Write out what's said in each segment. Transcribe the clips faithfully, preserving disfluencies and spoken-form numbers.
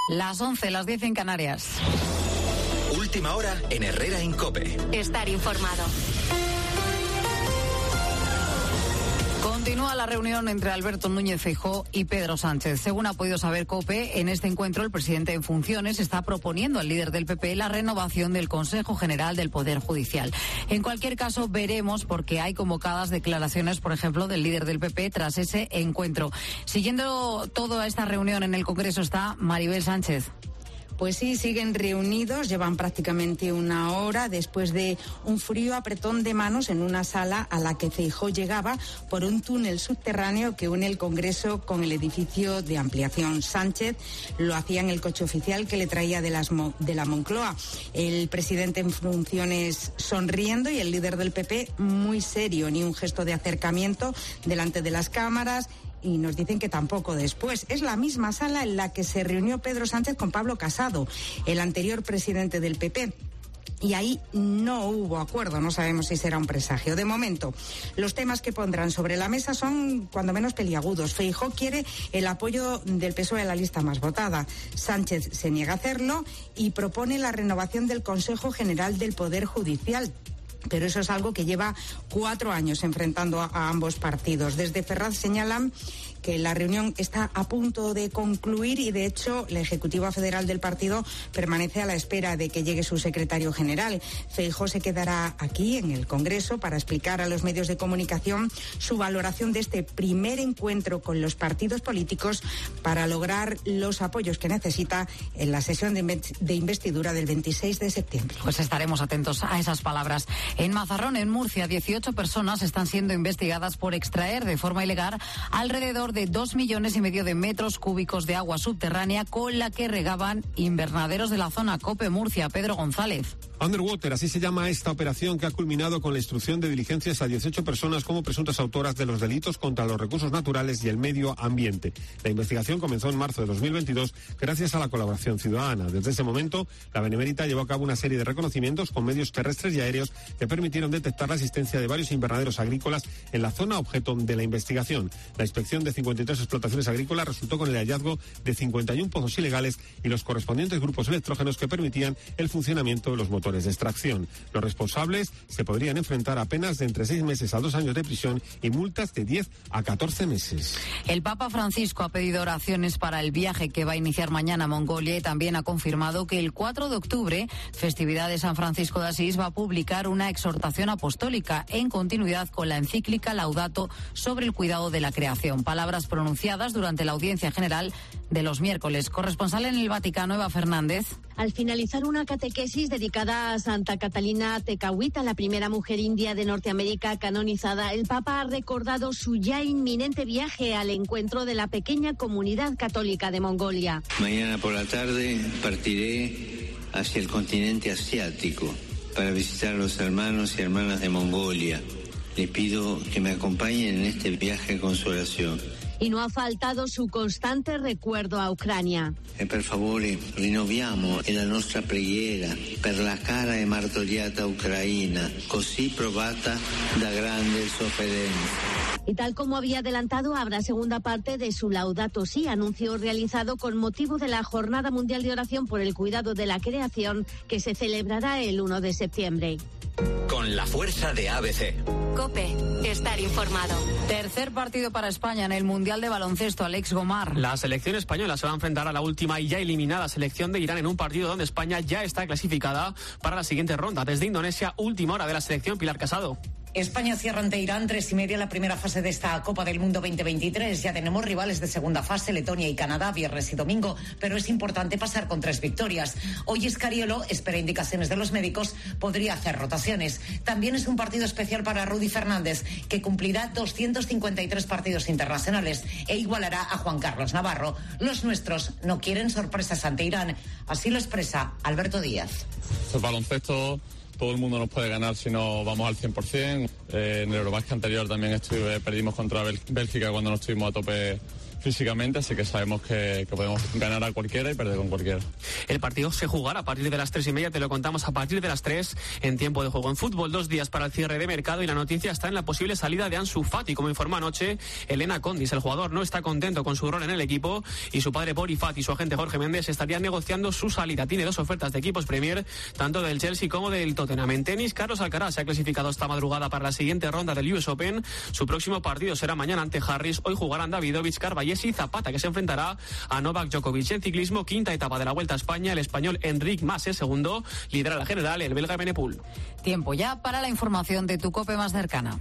Las once, las diez en Canarias. Última hora en Herrera en COPE. Estar informado. Continúa la reunión entre Alberto Núñez Feijóo y Pedro Sánchez. Según ha podido saber COPE, en este encuentro el presidente en funciones está proponiendo al líder del P P la renovación del Consejo General del Poder Judicial. En cualquier caso, veremos porque hay convocadas declaraciones, por ejemplo, del líder del P P tras ese encuentro. Siguiendo toda esta reunión en el Congreso está Maribel Sánchez. Pues sí, siguen reunidos, llevan prácticamente una hora después de un frío apretón de manos en una sala a la que Feijóo llegaba por un túnel subterráneo que une el Congreso con el edificio de ampliación. Sánchez lo hacía en el coche oficial que le traía de, las Mo- de la Moncloa. El presidente en funciones sonriendo y el líder del P P muy serio, ni un gesto de acercamiento delante de las cámaras. Y nos dicen que tampoco después. Es la misma sala en la que se reunió Pedro Sánchez con Pablo Casado, el anterior presidente del P P. Y ahí no hubo acuerdo, no sabemos si será un presagio. De momento, los temas que pondrán sobre la mesa son cuando menos peliagudos. Feijóo quiere el apoyo del P S O E a la lista más votada. Sánchez se niega a hacerlo y propone la renovación del Consejo General del Poder Judicial. Pero eso es algo que lleva cuatro años enfrentando a, a ambos partidos. Desde Ferraz señalan que la reunión está a punto de concluir y, de hecho, la Ejecutiva Federal del partido permanece a la espera de que llegue su secretario general. Feijóo se quedará aquí, en el Congreso, para explicar a los medios de comunicación su valoración de este primer encuentro con los partidos políticos para lograr los apoyos que necesita en la sesión de, de investidura del veintiséis de septiembre. Pues estaremos atentos a esas palabras. En Mazarrón, en Murcia, dieciocho personas están siendo investigadas por extraer de forma ilegal alrededor de dos millones y medio de metros cúbicos de agua subterránea con la que regaban invernaderos de la zona. COPE Murcia, Pedro González. Underwater, así se llama esta operación que ha culminado con la instrucción de diligencias a dieciocho personas como presuntas autoras de los delitos contra los recursos naturales y el medio ambiente. La investigación comenzó en marzo de dos mil veintidós gracias a la colaboración ciudadana. Desde ese momento, la Benemérita llevó a cabo una serie de reconocimientos con medios terrestres y aéreos que permitieron detectar la existencia de varios invernaderos agrícolas en la zona objeto de la investigación. La inspección de cincuenta y tres explotaciones agrícolas resultó con el hallazgo de cincuenta y uno pozos ilegales y los correspondientes grupos electrógenos que permitían el funcionamiento de los motores de extracción. Los responsables se podrían enfrentar a penas de entre seis meses a dos años de prisión y multas de diez a catorce meses. El Papa Francisco ha pedido oraciones para el viaje que va a iniciar mañana a Mongolia y también ha confirmado que el cuatro de octubre, festividad de San Francisco de Asís, va a publicar una exhortación apostólica en continuidad con la encíclica Laudato sobre el cuidado de la creación. Palabras pronunciadas durante la audiencia general de los miércoles. Corresponsal en el Vaticano, Eva Fernández. Al finalizar una catequesis dedicada a Santa Catalina Tekakwitha, la primera mujer india de Norteamérica canonizada, el Papa ha recordado su ya inminente viaje al encuentro de la pequeña comunidad católica de Mongolia. Mañana por la tarde partiré hacia el continente asiático para visitar a los hermanos y hermanas de Mongolia. Les pido que me acompañen en este viaje de consolación. Y no ha faltado su constante recuerdo a Ucrania. E per favore rinnoviamo la nostra preghiera per la cara e martoriata Ucraina, così provata da grande sofferenza. Y tal como había adelantado, habrá segunda parte de su Laudato Si, anuncio realizado con motivo de la Jornada Mundial de Oración por el Cuidado de la Creación, que se celebrará el uno de septiembre. Con la fuerza de A B C. COPE, estar informado. Tercer partido para España en el Mundial de Baloncesto, Alex Gomar. La selección española se va a enfrentar a la última y ya eliminada selección de Irán en un partido donde España ya está clasificada para la siguiente ronda. Desde Indonesia, última hora de la selección, Pilar Casado. España cierra ante Irán tres y media la primera fase de esta Copa del Mundo veinte veintitrés. Ya tenemos rivales de segunda fase, Letonia y Canadá, viernes y domingo, pero es importante pasar con tres victorias. Hoy Escariolo espera indicaciones de los médicos, podría hacer rotaciones. También es un partido especial para Rudy Fernández, que cumplirá doscientos cincuenta y tres partidos internacionales e igualará a Juan Carlos Navarro. Los nuestros no quieren sorpresas ante Irán, así lo expresa Alberto Díaz. El baloncesto, todo el mundo nos puede ganar si no vamos al cien por ciento. Eh, en el Eurobasket anterior también estuve, perdimos contra Bélgica cuando no estuvimos a tope físicamente, así que sabemos que, que podemos ganar a cualquiera y perder con cualquiera. El partido se jugará a partir de las tres y media, te lo contamos a partir de las tres en tiempo de juego. En fútbol, dos días para el cierre de mercado y la noticia está en la posible salida de Ansu Fati. Como informó anoche Elena Condis, el jugador no está contento con su rol en el equipo y su padre Pori Fati y su agente Jorge Méndez estarían negociando su salida. Tiene dos ofertas de equipos Premier, tanto del Chelsea como del Tottenham. En tenis, Carlos Alcaraz se ha clasificado esta madrugada para la siguiente ronda del U S Open. Su próximo partido será mañana ante Harris. Hoy jugarán Davidovich, Carballés y Zapata, que se enfrentará a Novak Djokovic. En ciclismo, quinta etapa de la Vuelta a España, el español Enric Mas es segundo, lidera la general el belga Benepul. Tiempo ya para la información de tu COPE más cercana.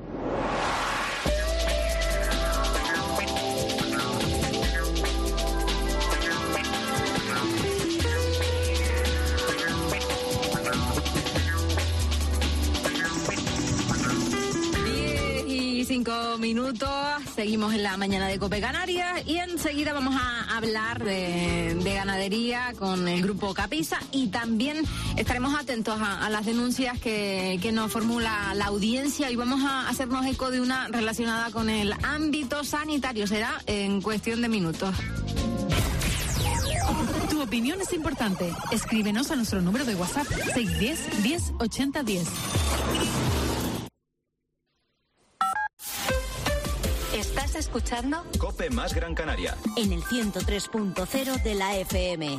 Cinco minutos, seguimos en la mañana de COPE Canarias y enseguida vamos a hablar de, de ganadería con el grupo Capisa y también estaremos atentos a, a las denuncias que, que nos formula la audiencia y vamos a hacernos eco de una relacionada con el ámbito sanitario. Será en cuestión de minutos. Tu opinión es importante. Escríbenos a nuestro número de WhatsApp seis uno cero, diez, ochenta, diez. ¿Estás escuchando? COPE más Gran Canaria. En el ciento tres punto cero de la F M.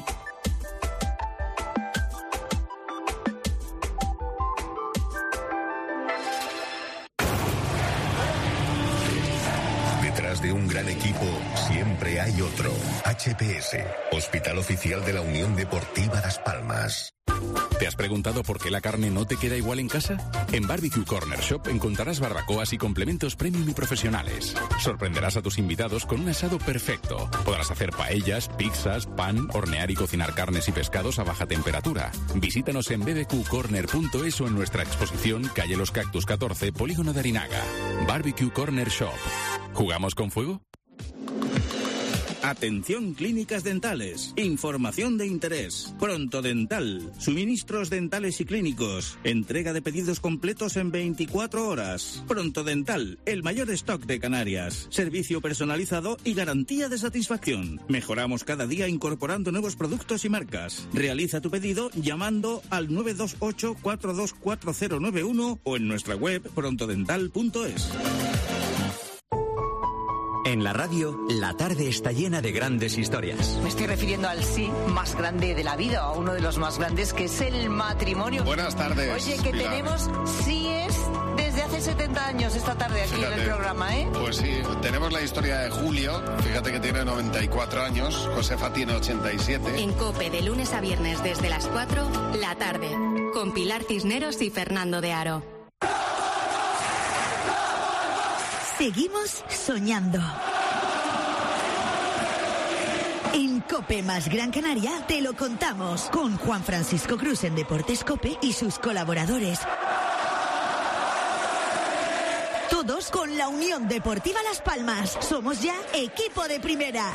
Detrás de un gran equipo siempre hay otro. H P S, Hospital Oficial de la Unión Deportiva Las Palmas. ¿Te has preguntado por qué la carne no te queda igual en casa? En Barbecue Corner Shop encontrarás barbacoas y complementos premium y profesionales. Sorprenderás a tus invitados con un asado perfecto. Podrás hacer paellas, pizzas, pan, hornear y cocinar carnes y pescados a baja temperatura. Visítanos en b b q corner punto es o en nuestra exposición Calle Los Cactus catorce, Polígono de Arinaga. Barbecue Corner Shop. ¿Jugamos con fuego? Atención clínicas dentales. Información de interés. Pronto Dental. Suministros dentales y clínicos. Entrega de pedidos completos en veinticuatro horas. Pronto Dental. El mayor stock de Canarias. Servicio personalizado y garantía de satisfacción. Mejoramos cada día incorporando nuevos productos y marcas. Realiza tu pedido llamando al nueve dos ocho, cuatro dos cuatro cero nueve uno o en nuestra web pronto dental punto es. En la radio, la tarde está llena de grandes historias. Me estoy refiriendo al sí más grande de la vida, a uno de los más grandes, que es el matrimonio. Buenas tardes. Oye, que Pilar. tenemos síes desde hace setenta años esta tarde aquí Fíjate, en el programa, ¿eh? Pues sí, tenemos la historia de Julio, fíjate que tiene noventa y cuatro años, Josefa tiene ochenta y siete. En COPE de lunes a viernes desde las cuatro, la tarde, con Pilar Cisneros y Fernando de Aro. Seguimos soñando. En COPE más Gran Canaria te lo contamos con Juan Francisco Cruz en Deportes COPE y sus colaboradores. Todos con la Unión Deportiva Las Palmas. Somos ya equipo de primera.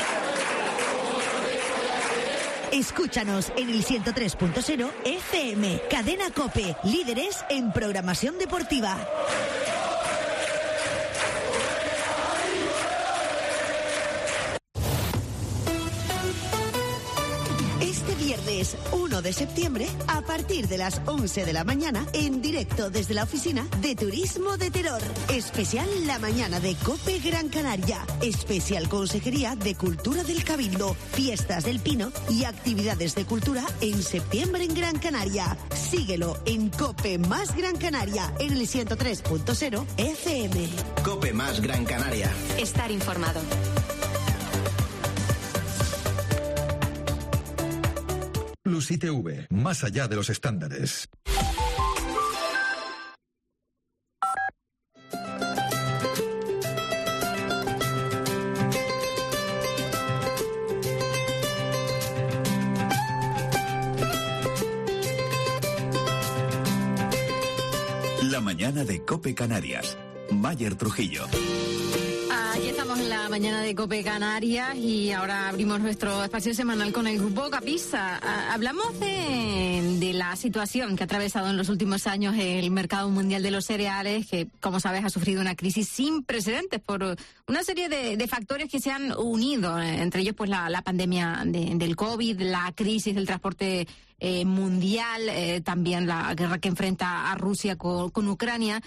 Escúchanos en el ciento tres punto cero F M. Cadena COPE, líderes en programación deportiva. Viernes uno de septiembre, a partir de las once de la mañana, en directo desde la oficina de Turismo de Terror. Especial La Mañana de COPE Gran Canaria. Especial Consejería de Cultura del Cabildo. Fiestas del Pino y actividades de cultura en septiembre en Gran Canaria. Síguelo en COPE más Gran Canaria, en el ciento tres punto cero F M. COPE más Gran Canaria. Estar informado. Plus I T V, más allá de los estándares. La mañana de COPE Canarias. Mayer Trujillo. Aquí estamos en en la mañana de COPE Canarias y ahora abrimos nuestro espacio semanal con el Grupo Capisa. Hablamos de, de la situación que ha atravesado en los últimos años el mercado mundial de los cereales, que, como sabes, ha sufrido una crisis sin precedentes por una serie de, de factores que se han unido, entre ellos pues la, la pandemia de, del COVID, la crisis del transporte Eh, mundial, eh, también la guerra que enfrenta a Rusia con, con Ucrania.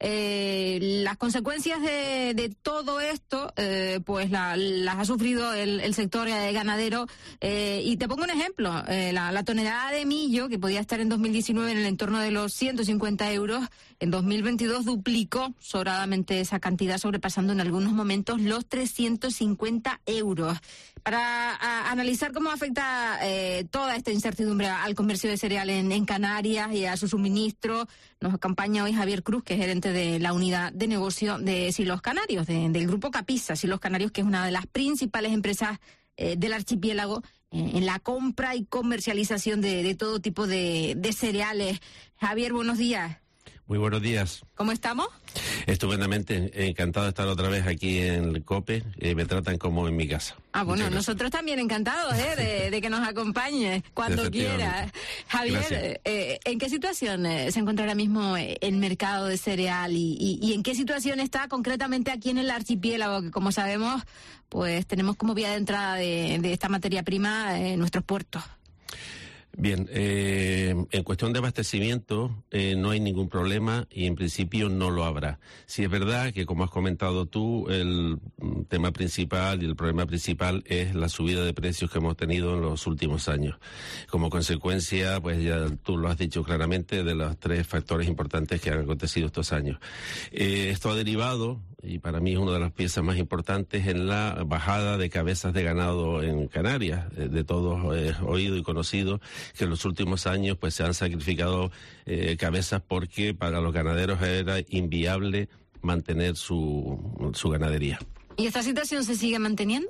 Eh, las consecuencias de, de todo esto, eh, pues la, las ha sufrido el, el sector eh, ganadero. Eh, y te pongo un ejemplo: eh, la, la tonelada de millo, que podía estar en dos mil diecinueve en el entorno de los ciento cincuenta euros, en dos mil veintidós duplicó sobradamente esa cantidad, sobrepasando en algunos momentos los trescientos cincuenta euros. Para a, analizar cómo afecta eh, toda esta incertidumbre al comercio de cereal en, en Canarias y a su suministro, nos acompaña hoy Javier Cruz, que es gerente de la unidad de negocio de Silos Canarios, de, del Grupo Capisa. Silos Canarios, que es una de las principales empresas eh, del archipiélago eh, en la compra y comercialización de, de todo tipo de, de cereales. Javier, buenos días. Muy buenos días. ¿Cómo estamos? Estupendamente, encantado de estar otra vez aquí en el COPE. Eh, me tratan como en mi casa. Ah, bueno, nosotros también encantados ¿eh? de, de que nos acompañe cuando quiera. Javier, eh, ¿en qué situación eh, se encuentra ahora mismo el mercado de cereal y, y, y en qué situación está concretamente aquí en el archipiélago? Que, como sabemos, pues tenemos como vía de entrada de, de esta materia prima en nuestros puertos. Bien, eh, en cuestión de abastecimiento eh, no hay ningún problema y en principio no lo habrá. Sí es verdad que, como has comentado tú, el tema principal y el problema principal es la subida de precios que hemos tenido en los últimos años. Como consecuencia, pues ya tú lo has dicho claramente, de los tres factores importantes que han acontecido estos años. Eh, esto ha derivado, y para mí es una de las piezas más importantes, en la bajada de cabezas de ganado en Canarias, eh, de todos eh, oído y conocido, que en los últimos años pues se han sacrificado eh, cabezas porque para los ganaderos era inviable mantener su, su ganadería. ¿Y esta situación se sigue manteniendo?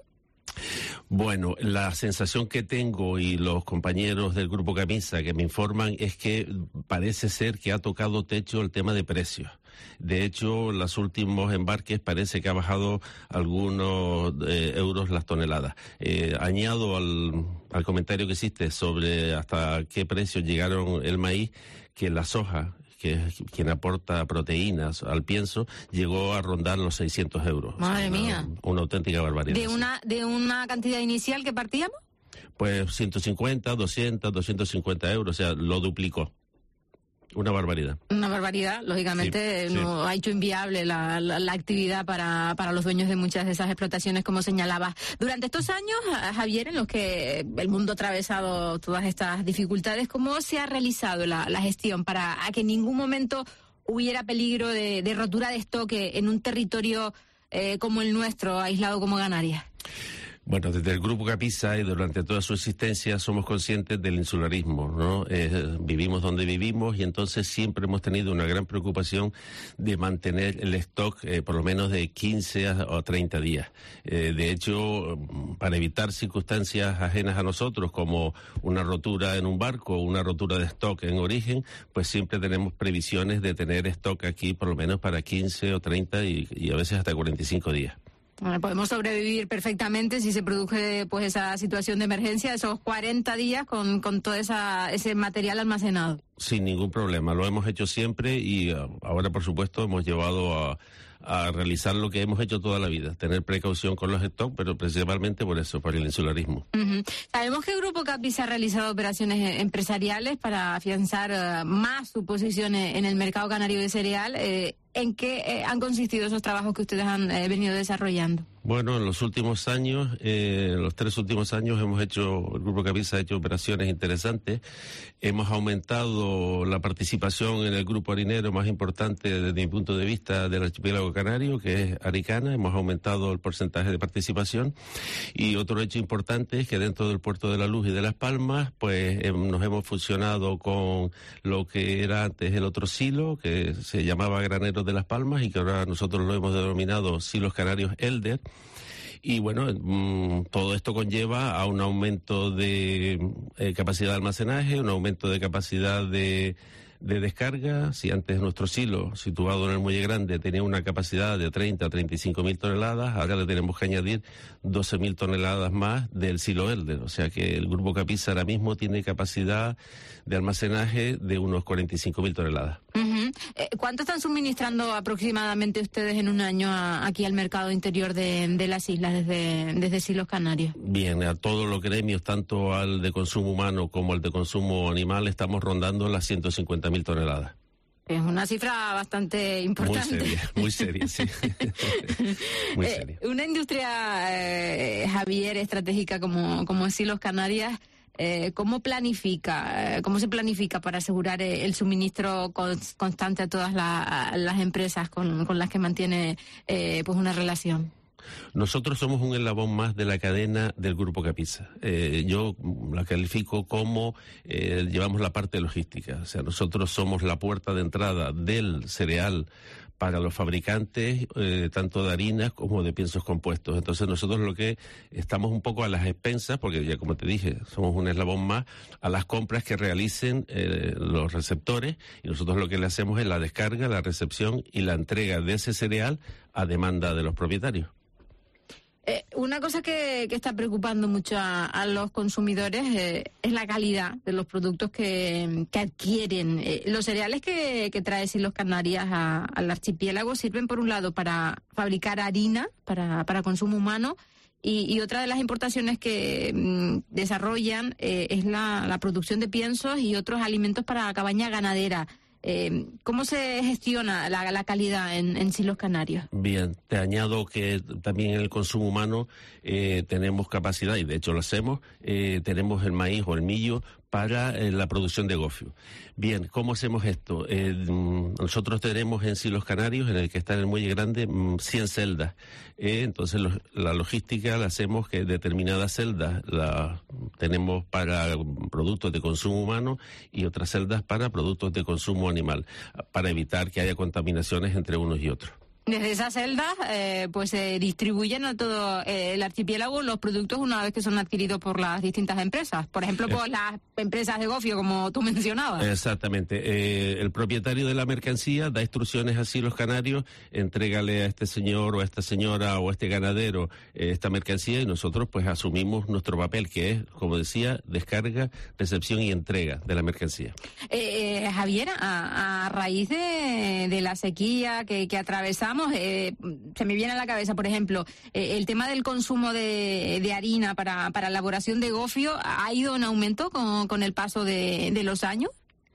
Bueno, la sensación que tengo y los compañeros del Grupo Capisa que me informan es que parece ser que ha tocado techo el tema de precios. De hecho, los últimos embarques parece que ha bajado algunos eh, euros las toneladas. Eh, añado al, al comentario que hiciste sobre hasta qué precios llegaron el maíz, que la soja, que es quien aporta proteínas al pienso, llegó a rondar los seiscientos euros. Madre o sea, mía. Una, una auténtica barbaridad. ¿De una, de una cantidad inicial que partíamos? Pues ciento cincuenta, doscientos, doscientos cincuenta euros, o sea, lo duplicó. Una barbaridad. Una barbaridad, lógicamente sí, no sí. ha hecho inviable la, la, la actividad para, para los dueños de muchas de esas explotaciones, como señalabas. Durante estos años, Javier, en los que el mundo ha atravesado todas estas dificultades, ¿cómo se ha realizado la, la gestión para a que en ningún momento hubiera peligro de, de rotura de stock en un territorio eh, como el nuestro, aislado como Canarias? Bueno, desde el Grupo Capisa y durante toda su existencia somos conscientes del insularismo, ¿no? Eh, vivimos donde vivimos y entonces siempre hemos tenido una gran preocupación de mantener el stock eh, por lo menos de quince o treinta días. Eh, de hecho, para evitar circunstancias ajenas a nosotros, como una rotura en un barco o una rotura de stock en origen, pues siempre tenemos previsiones de tener stock aquí por lo menos para quince o treinta y, y a veces hasta cuarenta y cinco días. Bueno, podemos sobrevivir perfectamente si se produce pues esa situación de emergencia, esos cuarenta días con, con todo esa, ese material almacenado. Sin ningún problema, lo hemos hecho siempre y uh, ahora, por supuesto, hemos llevado a, a realizar lo que hemos hecho toda la vida, tener precaución con los stocks, pero principalmente por eso, por el insularismo. Uh-huh. Sabemos que el Grupo Capisa ha realizado operaciones empresariales para afianzar uh, más su posición en el mercado canario de cereal. Eh, ¿En qué eh, han consistido esos trabajos que ustedes han eh, venido desarrollando? Bueno, en los últimos años, eh, en los tres últimos años hemos hecho, el Grupo Capisa ha hecho operaciones interesantes. Hemos aumentado la participación en el grupo harinero más importante desde mi punto de vista del archipiélago canario, que es Aricana. Hemos aumentado el porcentaje de participación. Y otro hecho importante es que dentro del Puerto de la Luz y de Las Palmas, pues eh, nos hemos fusionado con lo que era antes el otro silo, que se llamaba Graneros de Las Palmas y que ahora nosotros lo hemos denominado Silos Canarios Elder. Y bueno, mmm, todo esto conlleva a un aumento de eh, capacidad de almacenaje, un aumento de capacidad de, de descarga. Si antes nuestro silo, situado en el Muelle Grande, tenía una capacidad de treinta a treinta y cinco mil toneladas, ahora le tenemos que añadir doce mil toneladas más del silo Elder. O sea que el Grupo Capisa ahora mismo tiene capacidad de almacenaje de unos cuarenta y cinco mil toneladas. Uh-huh. Eh, ¿Cuánto están suministrando aproximadamente ustedes en un año a, aquí al mercado interior de, de las islas desde, desde Silos Canarios? Bien, a todos los gremios, tanto al de consumo humano como al de consumo animal, estamos rondando las ciento cincuenta mil toneladas. Es una cifra bastante importante. Muy seria, muy seria, sí. Muy seria. Eh, una industria, eh, Javier, estratégica como, como es Silos Canarias, eh, ¿cómo planifica, eh, cómo se planifica para asegurar eh, el suministro cons- constante a todas la, a las empresas con, con las que mantiene eh, pues una relación? Nosotros somos un eslabón más de la cadena del Grupo Capisa. Eh, yo la califico como eh, llevamos la parte logística. O sea, nosotros somos la puerta de entrada del cereal para los fabricantes, eh, tanto de harinas como de piensos compuestos. Entonces nosotros lo que estamos un poco a las expensas, porque ya como te dije, somos un eslabón más, a las compras que realicen eh, los receptores, y nosotros lo que le hacemos es la descarga, la recepción y la entrega de ese cereal a demanda de los propietarios. Eh, una cosa que, que está preocupando mucho a, a los consumidores eh, es la calidad de los productos que, que adquieren. Eh, los cereales que, que trae Silos Canarias a, al archipiélago sirven, por un lado, para fabricar harina para, para consumo humano, y, y otra de las importaciones que mm, desarrollan eh, es la, la producción de piensos y otros alimentos para cabaña ganadera. Eh, ¿Cómo se gestiona la, la calidad en, en Silos Canarios? Bien, te añado que también en el consumo humano eh, tenemos capacidad, y de hecho lo hacemos, eh, tenemos el maíz o el millo para eh, la producción de gofio. Bien, ¿cómo hacemos esto? Eh, nosotros tenemos en Silos Canarios, en el que está en el Muelle Grande, cien celdas. Eh, entonces los, la logística la hacemos que determinadas celdas la tenemos para productos de consumo humano y otras celdas para productos de consumo animal, para evitar que haya contaminaciones entre unos y otros. Desde esas celdas eh, pues se distribuyen a todo eh, el archipiélago los productos una vez que son adquiridos por las distintas empresas. Por ejemplo, por las empresas de gofio, como tú mencionabas. Exactamente. Eh, el propietario de la mercancía da instrucciones a Silos Canarios, entrégale a este señor o a esta señora o a este ganadero eh, esta mercancía, y nosotros pues asumimos nuestro papel, que es, como decía, descarga, recepción y entrega de la mercancía. Eh, eh, Javier, a, a raíz de, de la sequía que, que atravesamos, Eh, se me viene a la cabeza, por ejemplo, eh, el tema del consumo de, de harina para, para elaboración de gofio ha ido en aumento con, con el paso de, de los años.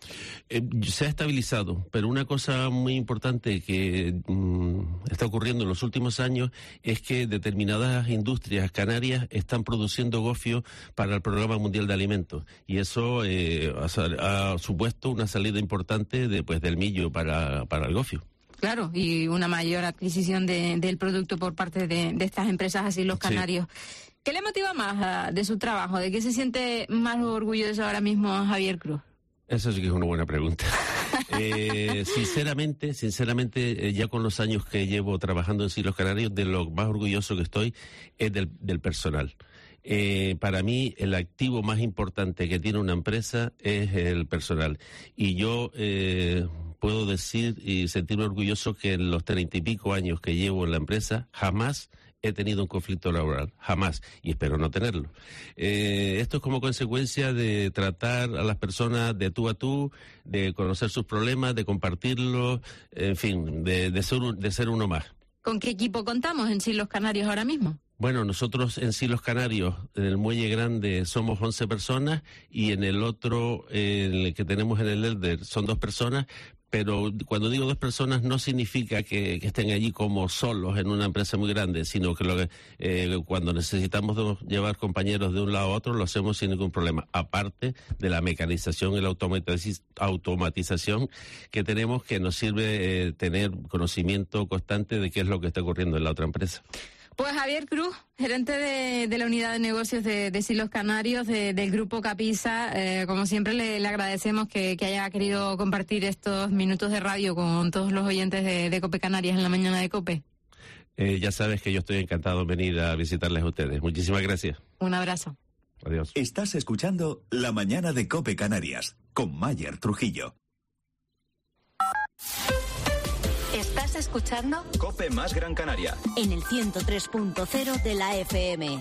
Eh, se ha estabilizado, pero una cosa muy importante que mm, está ocurriendo en los últimos años es que determinadas industrias canarias están produciendo gofio para el Programa Mundial de Alimentos, y eso eh, ha, ha supuesto una salida importante de, pues, del millo para, para el gofio. Claro, y una mayor adquisición de, del producto por parte de, de estas empresas, así los canarios. Sí. ¿Qué le motiva más uh, de su trabajo? ¿De qué se siente más orgulloso ahora mismo Javier Cruz? Eso sí que es una buena pregunta. eh, sinceramente, sinceramente, eh, ya con los años que llevo trabajando en Silos Canarios, de lo más orgulloso que estoy es del, del personal. Eh, para mí, el activo más importante que tiene una empresa es el personal. Y yo eh, puedo decir y sentirme orgulloso que en los treinta y pico años que llevo en la empresa, jamás he tenido un conflicto laboral, jamás, y espero no tenerlo. Eh, esto es como consecuencia de tratar a las personas de tú a tú, de conocer sus problemas, de compartirlos, en fin, de, de, ser, de ser uno más. ¿Con qué equipo contamos en Silos Canarios ahora mismo? Bueno, nosotros en Silos Canarios, en el Muelle Grande, somos once personas, y en el otro, en el que tenemos en el Elder, son dos personas. Pero cuando digo dos personas no significa que, que estén allí como solos en una empresa muy grande, sino que, lo que eh, cuando necesitamos llevar compañeros de un lado a otro lo hacemos sin ningún problema, aparte de la mecanización y la automatiz- automatización que tenemos, que nos sirve eh, tener conocimiento constante de qué es lo que está ocurriendo en la otra empresa. Pues Javier Cruz, gerente de, de la unidad de negocios de, de Silos Canarios, de, del Grupo Capisa, eh, como siempre le, le agradecemos que, que haya querido compartir estos minutos de radio con todos los oyentes de, de COPE Canarias en la mañana de COPE. Eh, ya sabes que yo estoy encantado de venir a visitarles a ustedes. Muchísimas gracias. Un abrazo. Adiós. Estás escuchando La Mañana de COPE Canarias con Mayer Trujillo. escuchando COPE más Gran Canaria. En el ciento tres punto cero de la F M.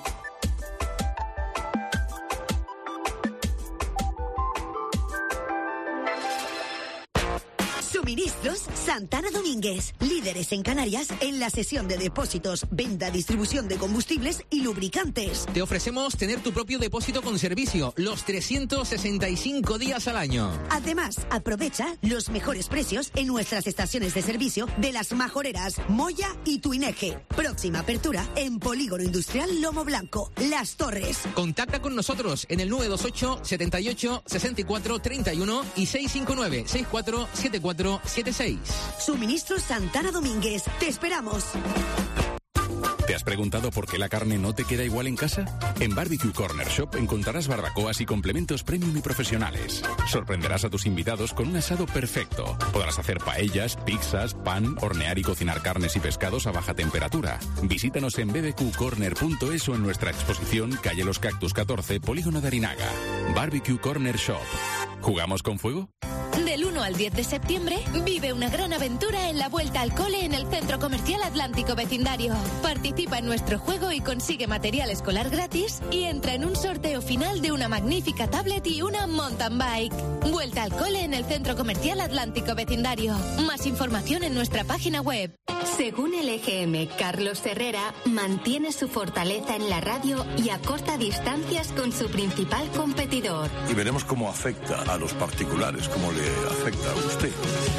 Suministros Santana Domínguez, líderes en Canarias en la sesión de depósitos, venta, distribución de combustibles y lubricantes. Te ofrecemos tener tu propio depósito con servicio los trescientos sesenta y cinco días al año. Además, aprovecha los mejores precios en nuestras estaciones de servicio de Las Majoreras, Moya y Tuineje. Próxima apertura en Polígono Industrial Lomo Blanco, Las Torres. Contacta con nosotros en el nueve dos ocho, setenta y ocho, sesenta y cuatro, treinta y uno y seis cinco nueve, sesenta y cuatro, setenta y cuatro setenta y seis. Suministros Santana Domínguez. Te esperamos. ¿Te has preguntado por qué la carne no te queda igual en casa? En Barbecue Corner Shop encontrarás barbacoas y complementos premium y profesionales. Sorprenderás a tus invitados con un asado perfecto. Podrás hacer paellas, pizzas, pan, hornear y cocinar carnes y pescados a baja temperatura. Visítanos en b b q corner punto es o en nuestra exposición Calle Los Cactus catorce, Polígono de Arinaga. Barbecue Corner Shop. ¿Jugamos con fuego? Del uno al diez de septiembre, vive una gran aventura en la Vuelta al Cole en el Centro Comercial Atlántico Vecindario. Participa en nuestro juego y consigue material escolar gratis y entra en un sorteo final de una magnífica tablet y una mountain bike. Vuelta al Cole en el Centro Comercial Atlántico Vecindario. Más información en nuestra página web. Según el E G M, Carlos Herrera mantiene su fortaleza en la radio y acorta distancias con su principal competidor. Y veremos cómo afecta a los particulares, cómo le afecta a usted.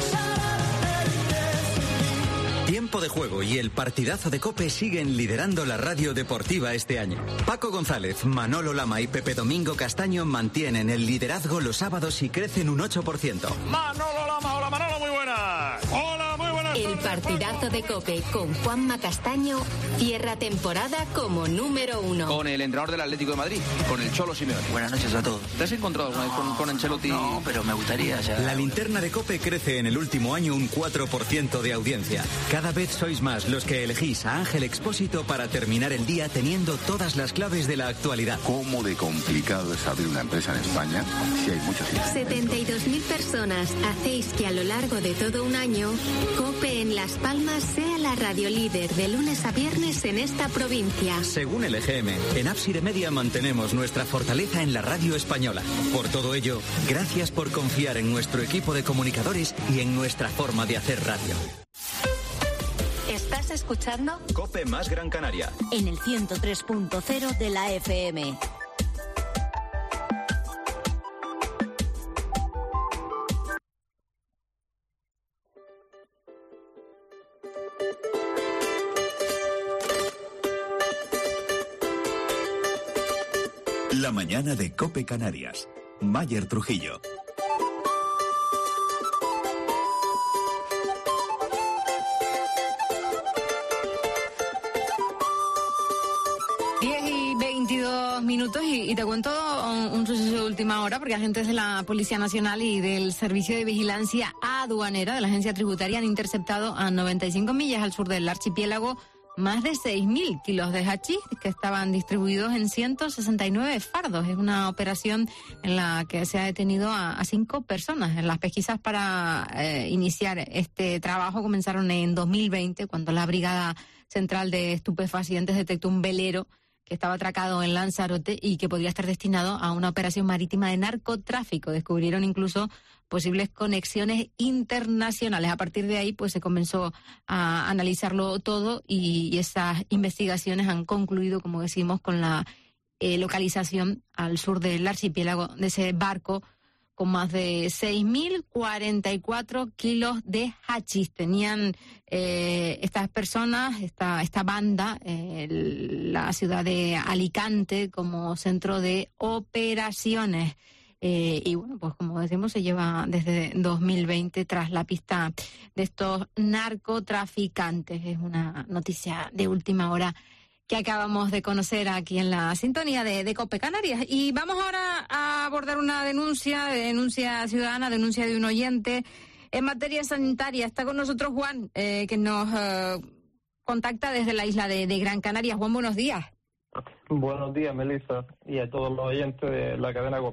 Tiempo de juego y el partidazo de COPE siguen liderando la radio deportiva este año. Paco González, Manolo Lama y Pepe Domingo Castaño mantienen el liderazgo los sábados y crecen un ocho por ciento. Manolo Lama, hola Manolo, muy buenas. Hola, muy buenas. El partidazo de COPE con Juanma Castaño cierra temporada como número uno. Con el entrenador del Atlético de Madrid, con el Cholo Simeone. Buenas noches a todos. ¿Te has encontrado alguna vez con, con Ancelotti? No, pero me gustaría. Ya. La linterna de COPE crece en el último año un cuatro por ciento de audiencia. Cada vez sois más los que elegís a Ángel Expósito para terminar el día teniendo todas las claves de la actualidad. ¿Cómo de complicado es abrir una empresa en España si hay muchos incendios? setenta y dos mil personas hacéis que a lo largo de todo un año COPE en Las Palmas sea la radio líder de lunes a viernes en esta provincia. Según el E G M, en Ábside Media mantenemos nuestra fortaleza en la radio española. Por todo ello, gracias por confiar en nuestro equipo de comunicadores y en nuestra forma de hacer radio. ¿Estás escuchando? COPE más Gran Canaria. En el ciento tres punto cero de la F M. La mañana de COPE Canarias. Mayer Trujillo. diez y veintidós minutos y, y te cuento un, un suceso de última hora porque agentes de la Policía Nacional y del Servicio de Vigilancia Aduanera de la Agencia Tributaria han interceptado a noventa y cinco millas al sur del archipiélago más de seis mil kilos de hachís que estaban distribuidos en ciento sesenta y nueve fardos. Es una operación en la que se ha detenido a, a cinco personas. Las pesquisas para eh, iniciar este trabajo comenzaron en dos mil veinte, cuando la Brigada Central de Estupefacientes detectó un velero que estaba atracado en Lanzarote y que podría estar destinado a una operación marítima de narcotráfico. Descubrieron incluso posibles conexiones internacionales. A partir de ahí, pues se comenzó a analizarlo todo y, y esas investigaciones han concluido, como decimos, con la eh, localización al sur del archipiélago de ese barco con más de seis mil cuarenta y cuatro kilos de hachís. Tenían eh, estas personas, esta, esta banda, eh, la ciudad de Alicante como centro de operaciones. Eh, y bueno, pues como decimos, se lleva desde dos mil veinte tras la pista de estos narcotraficantes. Es una noticia de última hora que acabamos de conocer aquí en la sintonía de, de COPE Canarias. Y vamos ahora a abordar una denuncia, denuncia ciudadana, denuncia de un oyente en materia sanitaria. Está con nosotros Juan, eh, que nos eh, contacta desde la isla de, de Gran Canaria. Juan, buenos días. Buenos días, Melissa, y a todos los oyentes de la cadena COPE.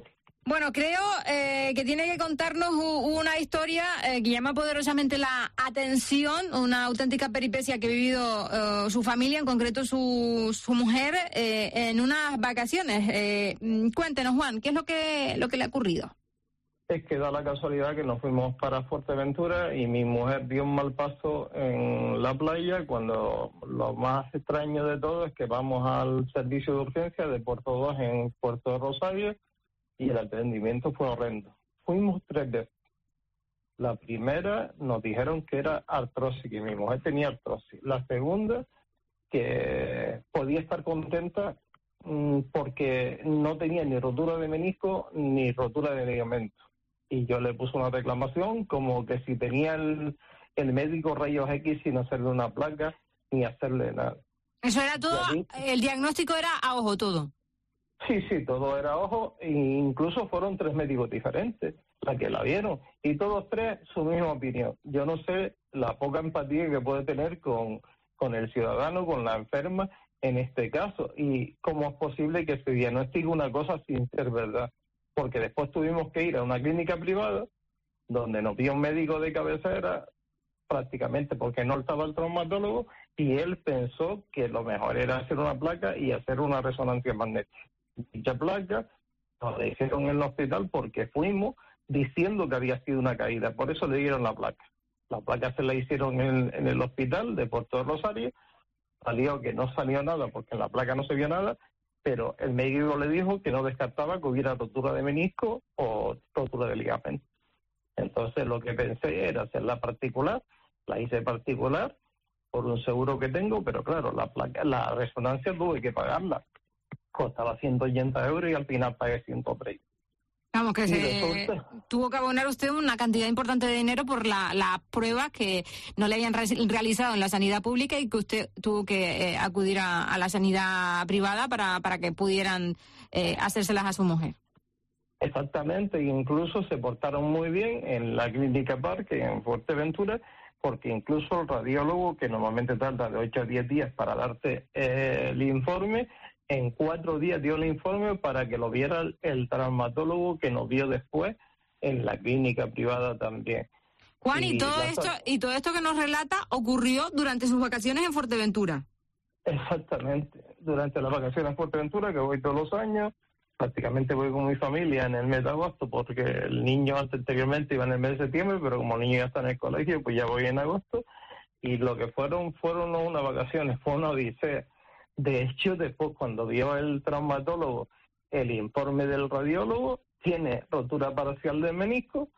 Bueno, creo eh, que tiene que contarnos u- una historia eh, que llama poderosamente la atención, una auténtica peripecia que ha vivido eh, su familia, en concreto su, su mujer, eh, en unas vacaciones. Eh, cuéntenos, Juan, ¿qué es lo que, lo que le ha ocurrido? Es que da la casualidad que nos fuimos para Fuerteventura y mi mujer dio un mal paso en la playa cuando lo más extraño de todo es que vamos al servicio de urgencia de Puerto dos en Puerto Rosario y el atendimiento fue horrendo. Fuimos tres veces. La primera nos dijeron que era artrosis, que mi mujer tenía artrosis. La segunda, que podía estar contenta mmm, porque no tenía ni rotura de menisco ni rotura de ligamento. Y yo le puse una reclamación como que si tenía el, el médico rayos X sin hacerle una placa ni hacerle nada. Eso era todo, el diagnóstico era a ojo todo. Sí, sí, todo era ojo, e incluso fueron tres médicos diferentes la que la vieron, y todos tres su misma opinión. Yo no sé la poca empatía que puede tener con, con el ciudadano, con la enferma en este caso, y cómo es posible que se diagnostique una cosa sin ser verdad, porque después tuvimos que ir a una clínica privada donde nos vio un médico de cabecera prácticamente porque no estaba el traumatólogo, y él pensó que lo mejor era hacer una placa y hacer una resonancia magnética. Dicha placa nos la hicieron en el hospital porque fuimos diciendo que había sido una caída, por eso le dieron la placa. La placa se la hicieron en, en el hospital de Puerto Rosario, salió que no salió nada porque en la placa no se vio nada, pero el médico le dijo que no descartaba que hubiera rotura de menisco o rotura de ligamento. Entonces lo que pensé era hacerla particular, la hice particular por un seguro que tengo, pero claro, la placa, la resonancia tuve que pagarla. Costaba ciento ochenta euros y al final pagué ciento treinta. Vamos, que Y se resulta- tuvo que abonar usted una cantidad importante de dinero por la, la prueba que no le habían re- realizado en la sanidad pública y que usted tuvo que eh, acudir a, a la sanidad privada para, para que pudieran eh, hacérselas a su mujer. Exactamente, incluso se portaron muy bien en la clínica Parque en Fuerteventura, porque incluso el radiólogo, que normalmente tarda de ocho a diez días para darte eh, el informe, en cuatro días dio el informe para que lo viera el, el traumatólogo que nos vio después en la clínica privada también. Juan, y, Y todo la- esto y todo esto que nos relata ocurrió durante sus vacaciones en Fuerteventura. Exactamente, durante las vacaciones en Fuerteventura, que voy todos los años, prácticamente voy con mi familia en el mes de agosto, porque el niño anteriormente iba en el mes de septiembre, pero como el niño ya está en el colegio, pues ya voy en agosto, y lo que fueron, fueron no unas vacaciones, fue una odisea. De hecho, después cuando vio el traumatólogo el informe del radiólogo, tiene rotura parcial del menisco,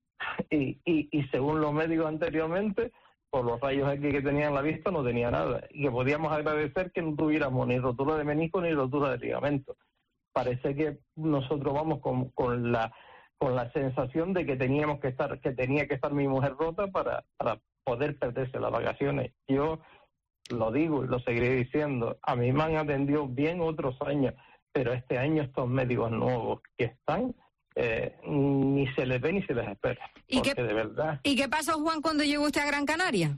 y, y, y según los médicos anteriormente, por los rayos X que tenía en la vista, no tenía nada, y que podíamos agradecer que no tuviéramos ni rotura de menisco ni rotura de ligamento. Parece que nosotros vamos con, con la con la sensación de que teníamos que estar que tenía que estar mi mujer rota para, para poder perderse las vacaciones. Yo lo digo y lo seguiré diciendo, a mí me han atendido bien otros años, pero este año estos médicos nuevos que están, eh, ni se les ve ni se les espera, ¿Y porque qué- de verdad ¿Y qué pasó, Juan, cuando llegó usted a Gran Canaria?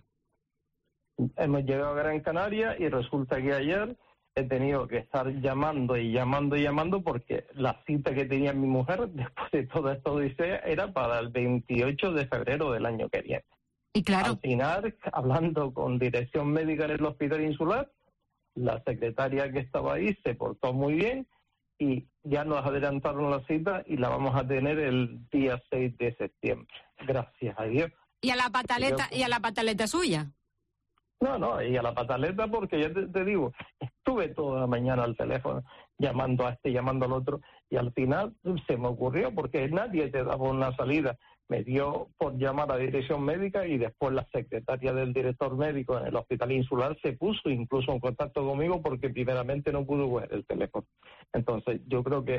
hemos llegado a Gran Canaria y resulta que ayer he tenido que estar llamando y llamando y llamando porque la cita que tenía mi mujer después de toda esta odisea era para el veintiocho de febrero del año que viene. Y claro. Al final, hablando con dirección médica en el Hospital Insular, la secretaria que estaba ahí se portó muy bien y ya nos adelantaron la cita y la vamos a tener el día seis de septiembre. Gracias a Dios. Y a la pataleta y a la pataleta suya. No, no, y a la pataleta porque yo te, te digo, estuve toda la mañana al teléfono llamando a este, llamando al otro, y al final se me ocurrió porque nadie te daba una salida. Me dio por llamar a dirección médica y después la secretaria del director médico en el Hospital Insular se puso incluso en contacto conmigo porque primeramente no pudo coger el teléfono. Entonces yo creo que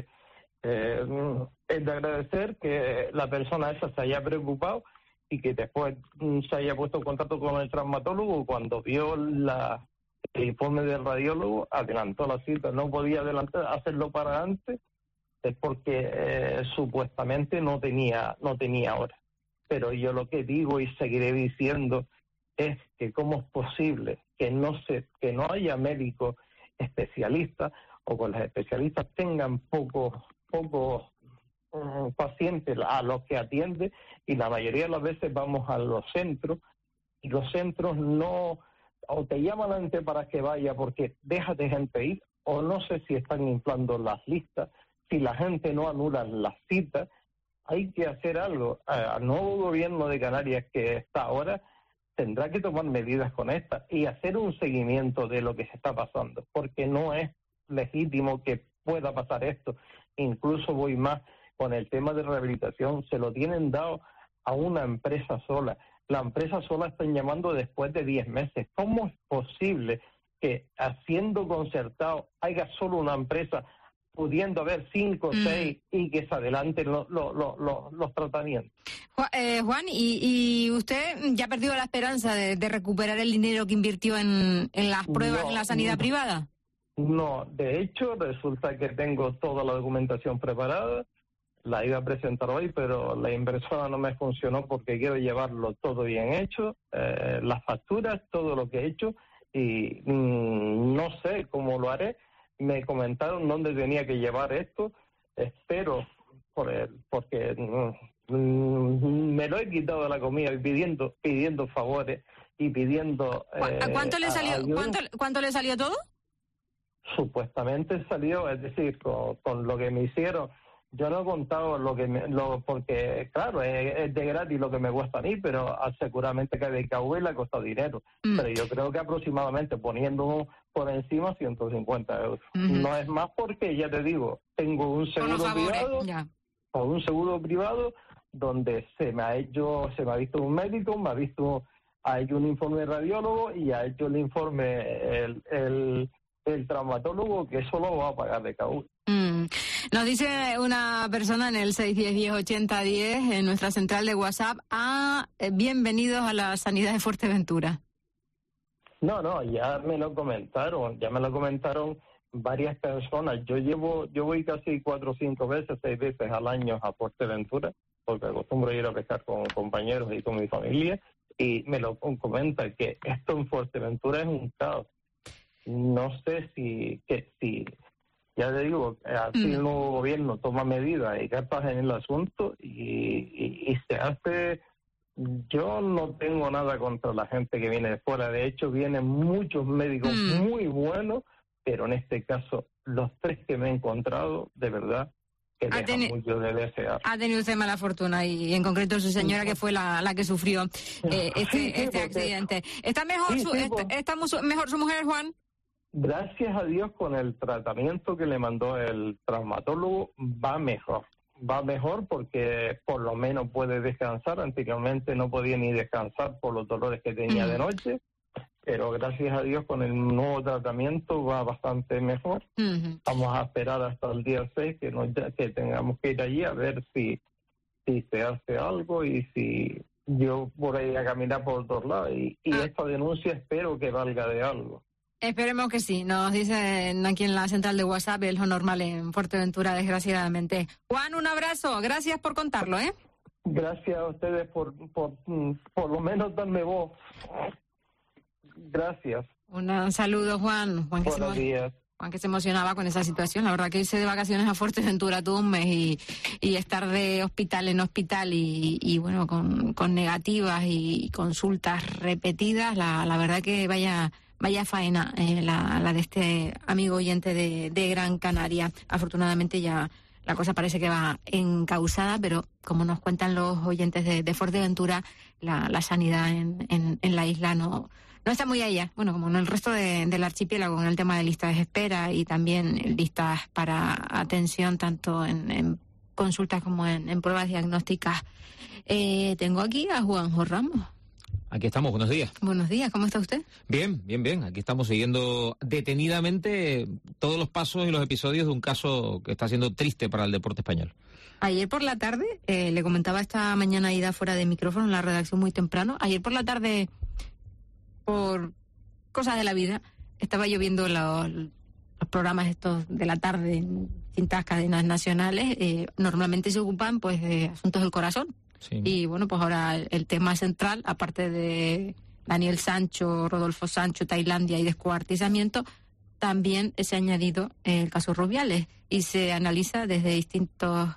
eh, es de agradecer que la persona esa se haya preocupado y que después mm, se haya puesto en contacto con el traumatólogo. Cuando vio la, el informe del radiólogo, adelantó la cita. No podía adelantar, hacerlo para antes, es porque eh, supuestamente no tenía no tenía hora. Pero yo lo que digo y seguiré diciendo es que cómo es posible que no se que no haya médicos especialistas o que los especialistas tengan pocos pocos um, pacientes a los que atiende, y la mayoría de las veces vamos a los centros, y los centros no, o te llaman antes para que vaya porque dejas de gente ir, o no sé si están inflando las listas, si la gente no anula las citas. Hay que hacer algo. Al nuevo gobierno de Canarias que está ahora tendrá que tomar medidas con esta y hacer un seguimiento de lo que se está pasando, porque no es legítimo que pueda pasar esto. Incluso voy más con el tema de rehabilitación, se lo tienen dado a una empresa sola. La empresa sola están llamando después de diez meses. ¿Cómo es posible que haciendo concertado haya solo una empresa, pudiendo haber cinco o mm. seis, y que se adelanten lo, lo, lo, lo, los tratamientos? Juan, eh, Juan ¿y, ¿y usted ya ha perdido la esperanza de, de recuperar el dinero que invirtió en, en las pruebas no, en la sanidad no. privada? No, de hecho resulta que tengo toda la documentación preparada, la iba a presentar hoy, pero la impresora no me funcionó porque quiero llevarlo todo bien hecho, eh, las facturas, todo lo que he hecho, y mmm, no sé cómo lo haré. Me comentaron dónde tenía que llevar esto, espero, por el, porque mmm, me lo he quitado de la comida pidiendo pidiendo favores y pidiendo... Eh, ¿Cuánto le salió ¿cuánto, cuánto le salió todo? Supuestamente salió, es decir, con, con lo que me hicieron, yo no he contado lo que me, lo porque claro, es, es de gratis lo que me cuesta a mí, pero seguramente que de K V le ha costado dinero, mm. pero yo creo que aproximadamente poniendo por encima ciento cincuenta euros. Mm-hmm. No es más porque, ya te digo, tengo un seguro privado, ya. o un seguro privado donde se me ha hecho, se me ha visto un médico, me ha visto, ha hecho un informe de radiólogo y ha hecho el informe el, el el traumatólogo, que eso lo va a pagar de K V. Mm. Nos dice una persona en el seis uno cero, diez ochenta, diez en nuestra central de WhatsApp, ah, eh, bienvenidos a la sanidad de Fuerteventura. No, no, ya me lo comentaron, ya me lo comentaron varias personas. Yo llevo, yo voy casi cuatro o cinco veces, seis veces al año a Fuerteventura, porque acostumbro ir a pescar con compañeros y con mi familia, y me lo comentan que esto en Fuerteventura es un caos. No sé si, que si ya te digo, así mm. el nuevo gobierno toma medidas y cartas en el asunto y, y, y se hace. Yo no tengo nada contra la gente que viene de fuera, de hecho vienen muchos médicos mm. muy buenos, pero en este caso los tres que me he encontrado, de verdad, que dejan teni- mucho de desear. Ha tenido usted mala fortuna y, y en concreto su señora, que fue la, la que sufrió eh, este, sí, sí, este accidente. ¿Está mejor, sí, su, sí, está, está mejor su mujer, Juan? Gracias a Dios, con el tratamiento que le mandó el traumatólogo, va mejor. Va mejor porque por lo menos puede descansar. Anteriormente no podía ni descansar por los dolores que tenía mm. de noche, pero gracias a Dios con el nuevo tratamiento va bastante mejor. Mm-hmm. Vamos a esperar hasta el día seis que, nos, que tengamos que ir allí a ver si, si se hace algo y si yo por ahí a caminar por todos lados. Y, y ah. esta denuncia espero que valga de algo. Esperemos que sí. Nos dicen aquí en la central de WhatsApp, es lo normal en Fuerteventura, desgraciadamente. Juan, un abrazo. Gracias por contarlo, ¿eh? Gracias a ustedes por, por, por lo menos darme voz. Gracias. Un saludo, Juan. Juan que, Buenos se, días. Juan que se emocionaba con esa situación. La verdad que irse de vacaciones a Fuerteventura todo un mes y, y estar de hospital en hospital y, y bueno, con, con negativas y consultas repetidas, la, la verdad que vaya... Vaya faena eh, la, la de este amigo oyente de, de Gran Canaria. Afortunadamente ya la cosa parece que va encausada, pero como nos cuentan los oyentes de, de Fuerteventura, la, la sanidad en, en, en la isla no, no está muy allá. Bueno, como en el resto de, del archipiélago, con el tema de listas de espera y también listas para atención tanto en, en consultas como en, en pruebas diagnósticas. Eh, tengo aquí a Juanjo Ramos. Aquí estamos, buenos días. Buenos días, ¿cómo está usted? Bien, bien, bien. Aquí estamos siguiendo detenidamente todos los pasos y los episodios de un caso que está siendo triste para el deporte español. Ayer por la tarde, eh, le comentaba esta mañana ida fuera de micrófono en la redacción muy temprano, ayer por la tarde, por cosas de la vida, estaba yo viendo los, los programas estos de la tarde en distintas cadenas nacionales, eh, normalmente se ocupan pues de asuntos del corazón. Sí. Y bueno, pues ahora el, el tema central, aparte de Daniel Sancho, Rodolfo Sancho, Tailandia y descuartizamiento, también se ha añadido el caso Rubiales y se analiza desde distintos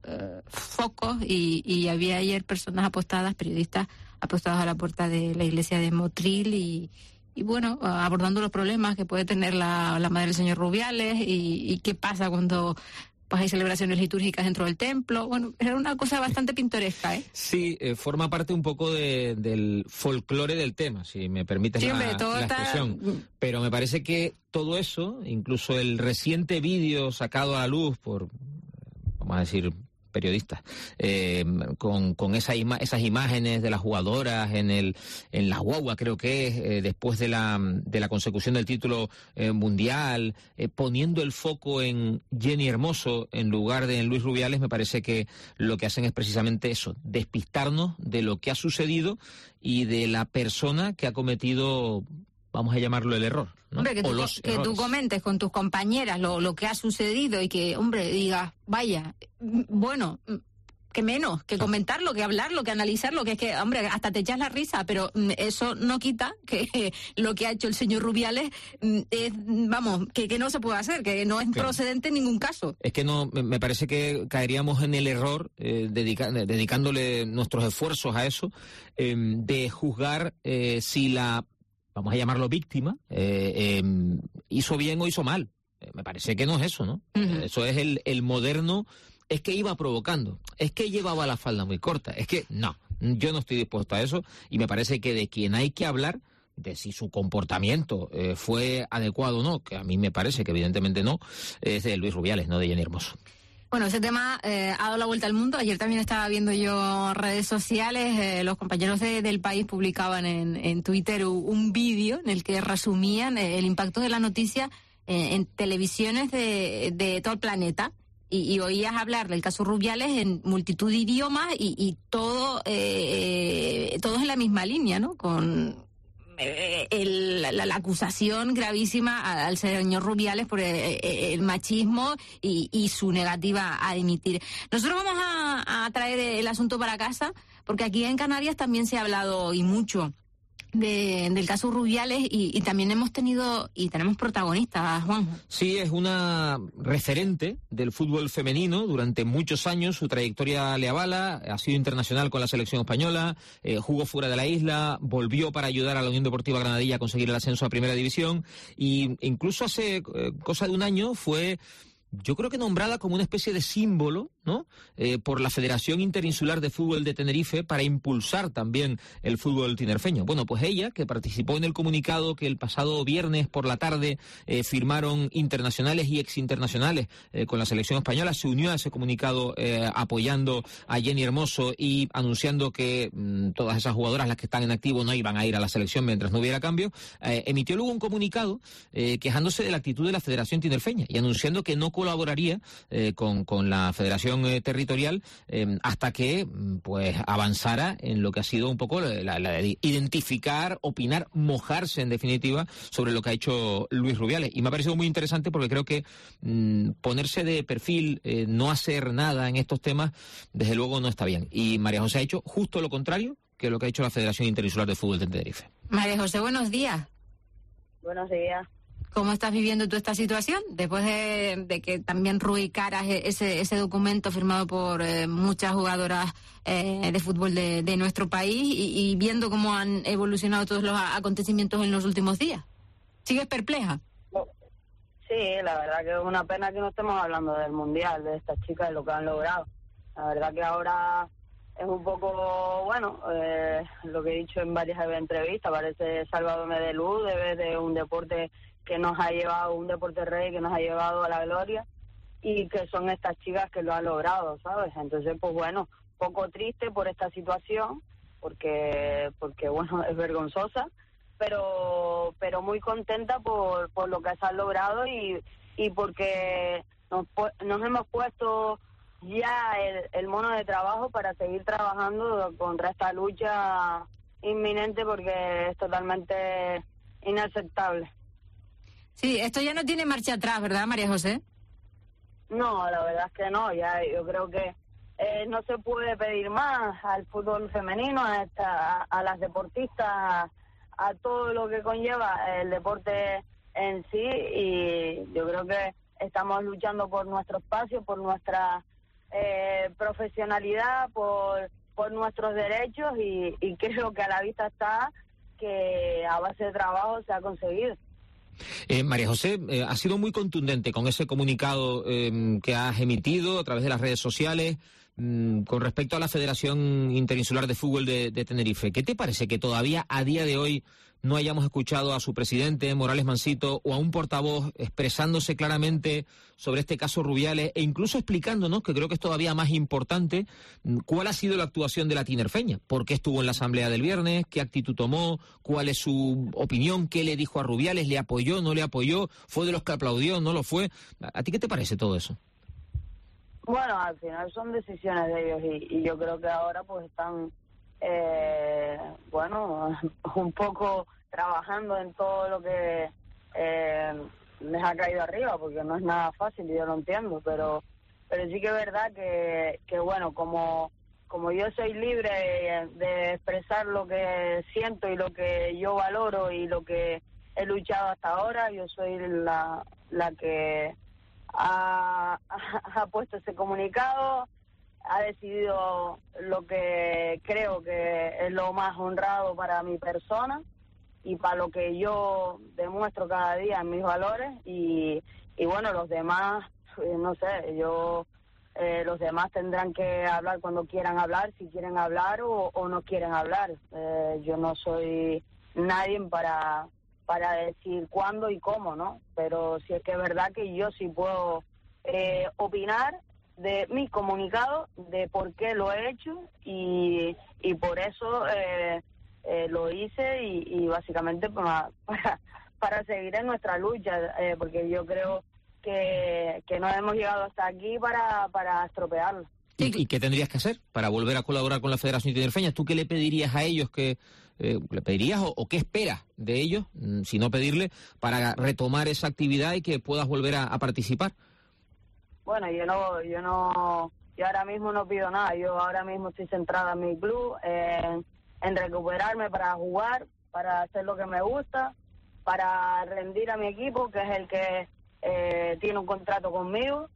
eh, focos y, y había ayer personas apostadas, periodistas apostados a la puerta de la iglesia de Motril y, y bueno, abordando los problemas que puede tener la, la madre del señor Rubiales y, y qué pasa cuando pues hay celebraciones litúrgicas dentro del templo. Bueno, era una cosa bastante pintoresca, ¿eh? Sí, eh, forma parte un poco de, del folclore del tema, si me permites sí, la, hombre, todo la está... expresión. Pero me parece que todo eso, incluso el reciente vídeo sacado a la luz por, vamos a decir, periodistas, eh, con, con esa ima esas imágenes de las jugadoras en el en la guagua, creo que es, eh, después de la, de la consecución del título eh, mundial, eh, poniendo el foco en Jenny Hermoso en lugar de en Luis Rubiales, me parece que lo que hacen es precisamente eso, despistarnos de lo que ha sucedido y de la persona que ha cometido, vamos a llamarlo el error, ¿no? Hombre, que, tú, que tú comentes con tus compañeras lo, lo que ha sucedido y que, hombre, digas, vaya, bueno, que menos, que comentarlo, que hablarlo, que analizarlo, que es que, hombre, hasta te echas la risa, pero eso no quita que lo que ha hecho el señor Rubiales es, vamos, que, que no se puede hacer, que no es claro. procedente en ningún caso. Es que no, me parece que caeríamos en el error, eh, dedica, dedicándole nuestros esfuerzos a eso, eh, de juzgar eh, si la, vamos a llamarlo víctima, eh, eh, hizo bien o hizo mal. Eh, me parece que no es eso, ¿no? Uh-huh. eh, eso es el, el moderno, es que iba provocando, es que llevaba la falda muy corta, es que no, yo no estoy dispuesto a eso y me parece que de quien hay que hablar, de si su comportamiento eh, fue adecuado o no, que a mí me parece que evidentemente no, es de Luis Rubiales, no de Jenny Hermoso. Bueno, ese tema eh, ha dado la vuelta al mundo. Ayer también estaba viendo yo redes sociales. Eh, los compañeros de, del País publicaban en, en Twitter un, un vídeo en el que resumían eh, el impacto de la noticia eh, en televisiones de, de todo el planeta. Y, y oías hablar del caso Rubiales en multitud de idiomas y, y todo, eh, eh, todos en la misma línea, ¿no? Con El, la, la acusación gravísima al señor Rubiales por el, el machismo y, y su negativa a dimitir. Nosotros vamos a, a traer el asunto para casa porque aquí en Canarias también se ha hablado y mucho de, del caso Rubiales y, y también hemos tenido y tenemos protagonistas, Juan. Sí, es una referente del fútbol femenino durante muchos años, su trayectoria le avala, ha sido internacional con la selección española, eh, jugó fuera de la isla, volvió para ayudar a la Unión Deportiva Granadilla a conseguir el ascenso a Primera División y incluso hace eh, cosa de un año fue, yo creo que nombrada como una especie de símbolo, ¿no? Eh, por la Federación Interinsular de Fútbol de Tenerife para impulsar también el fútbol tinerfeño. Bueno, pues ella, que participó en el comunicado que el pasado viernes por la tarde eh, firmaron internacionales y exinternacionales eh, con la selección española, se unió a ese comunicado eh, apoyando a Jenny Hermoso y anunciando que mmm, todas esas jugadoras, las que están en activo, no iban a ir a la selección mientras no hubiera cambio. Eh, emitió luego un comunicado eh, quejándose de la actitud de la Federación Tinerfeña y anunciando que no colaboraría eh, con, con la Federación eh, Territorial eh, hasta que pues avanzara en lo que ha sido un poco la, la de identificar, opinar, mojarse en definitiva sobre lo que ha hecho Luis Rubiales. Y me ha parecido muy interesante porque creo que mmm, ponerse de perfil, eh, no hacer nada en estos temas, desde luego no está bien. Y María José ha hecho justo lo contrario que lo que ha hecho la Federación Interinsular de Fútbol de Tenerife. María José, buenos días. Buenos días. ¿Cómo estás viviendo tú esta situación? Después de, de que también rubricaras ese, ese documento firmado por eh, muchas jugadoras eh, de fútbol de, de nuestro país y, y viendo cómo han evolucionado todos los acontecimientos en los últimos días. ¿Sigues perpleja? Sí, la verdad que es una pena que no estemos hablando del Mundial, de estas chicas, de lo que han logrado. La verdad que ahora es un poco, bueno, eh, lo que he dicho en varias entrevistas, parece sálvame de luz, de, de un deporte que nos ha llevado, un deporte rey que nos ha llevado a la gloria y que son estas chicas que lo han logrado, ¿sabes? Entonces, pues bueno, poco triste por esta situación, porque, porque bueno, es vergonzosa, pero pero muy contenta por, por lo que se ha logrado y, y porque nos, nos hemos puesto ya el, el mono de trabajo para seguir trabajando contra esta lucha inminente porque es totalmente inaceptable. Sí, esto ya no tiene marcha atrás, ¿verdad, María José? No, la verdad es que no. Ya yo creo que eh, no se puede pedir más al fútbol femenino, a, esta, a, a las deportistas, a, a todo lo que conlleva el deporte en sí. Y yo creo que estamos luchando por nuestro espacio, por nuestra eh, profesionalidad, por, por nuestros derechos y, y creo que a la vista está que a base de trabajo se ha conseguido. Eh, María José, eh, has sido muy contundente con ese comunicado eh, que has emitido a través de las redes sociales mmm, con respecto a la Federación Interinsular de Fútbol de, de Tenerife. ¿Qué te parece que todavía a día de hoy no hayamos escuchado a su presidente, Morales Mansito, o a un portavoz expresándose claramente sobre este caso Rubiales e incluso explicándonos, que creo que es todavía más importante, cuál ha sido la actuación de la tinerfeña? ¿Por qué estuvo en la asamblea del viernes? ¿Qué actitud tomó? ¿Cuál es su opinión? ¿Qué le dijo a Rubiales? ¿Le apoyó? ¿No le apoyó? ¿Fue de los que aplaudió? ¿No lo fue? ¿A ti qué te parece todo eso? Bueno, al final son decisiones de ellos y, y yo creo que ahora pues están, eh, bueno, un poco trabajando en todo lo que eh, les ha caído arriba, porque no es nada fácil, yo lo entiendo, pero pero sí que es verdad que, que bueno, como como yo soy libre de, de expresar lo que siento y lo que yo valoro y lo que he luchado hasta ahora, yo soy la, la que ha, ha puesto ese comunicado, ha decidido lo que creo que es lo más honrado para mi persona y para lo que yo demuestro cada día en mis valores y, y bueno, los demás, no sé, yo eh, los demás tendrán que hablar cuando quieran hablar, si quieren hablar o, o no quieren hablar. Eh, yo no soy nadie para, para decir cuándo y cómo, ¿no? Pero sí es que es verdad que yo sí puedo eh, opinar de mi comunicado, de por qué lo he hecho y, y por eso eh, eh, lo hice y, y básicamente para, para, para seguir en nuestra lucha, eh, porque yo creo que, que no hemos llegado hasta aquí para, para estropearlo. ¿Y, ¿Y qué tendrías que hacer para volver a colaborar con la Federación Tinerfeña? ¿Tú qué le pedirías a ellos? que eh, ¿Le pedirías o, o qué esperas de ellos, si no pedirle, para retomar esa actividad y que puedas volver a, a participar? Bueno, yo no, yo no, yo ahora mismo no pido nada. Yo ahora mismo estoy centrada en mi club, en, en recuperarme para jugar, para hacer lo que me gusta, para rendir a mi equipo, que es el que eh, tiene un contrato conmigo,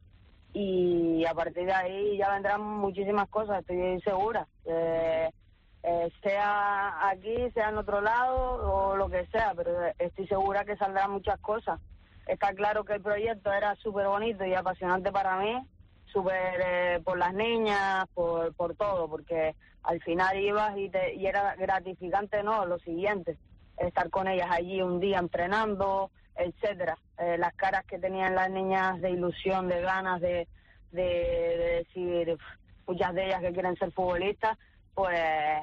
y a partir de ahí ya vendrán muchísimas cosas, estoy segura. Eh, eh, sea aquí, sea en otro lado o lo que sea, pero estoy segura que saldrán muchas cosas. Está claro que el proyecto era súper bonito y apasionante para mí, súper eh, por las niñas, por, por todo, porque al final ibas y, te, y era gratificante, ¿no? Lo siguiente, estar con ellas allí un día entrenando, etcétera. Eh, las caras que tenían las niñas de ilusión, de ganas, de, de, de decir, muchas de ellas que quieren ser futbolistas, pues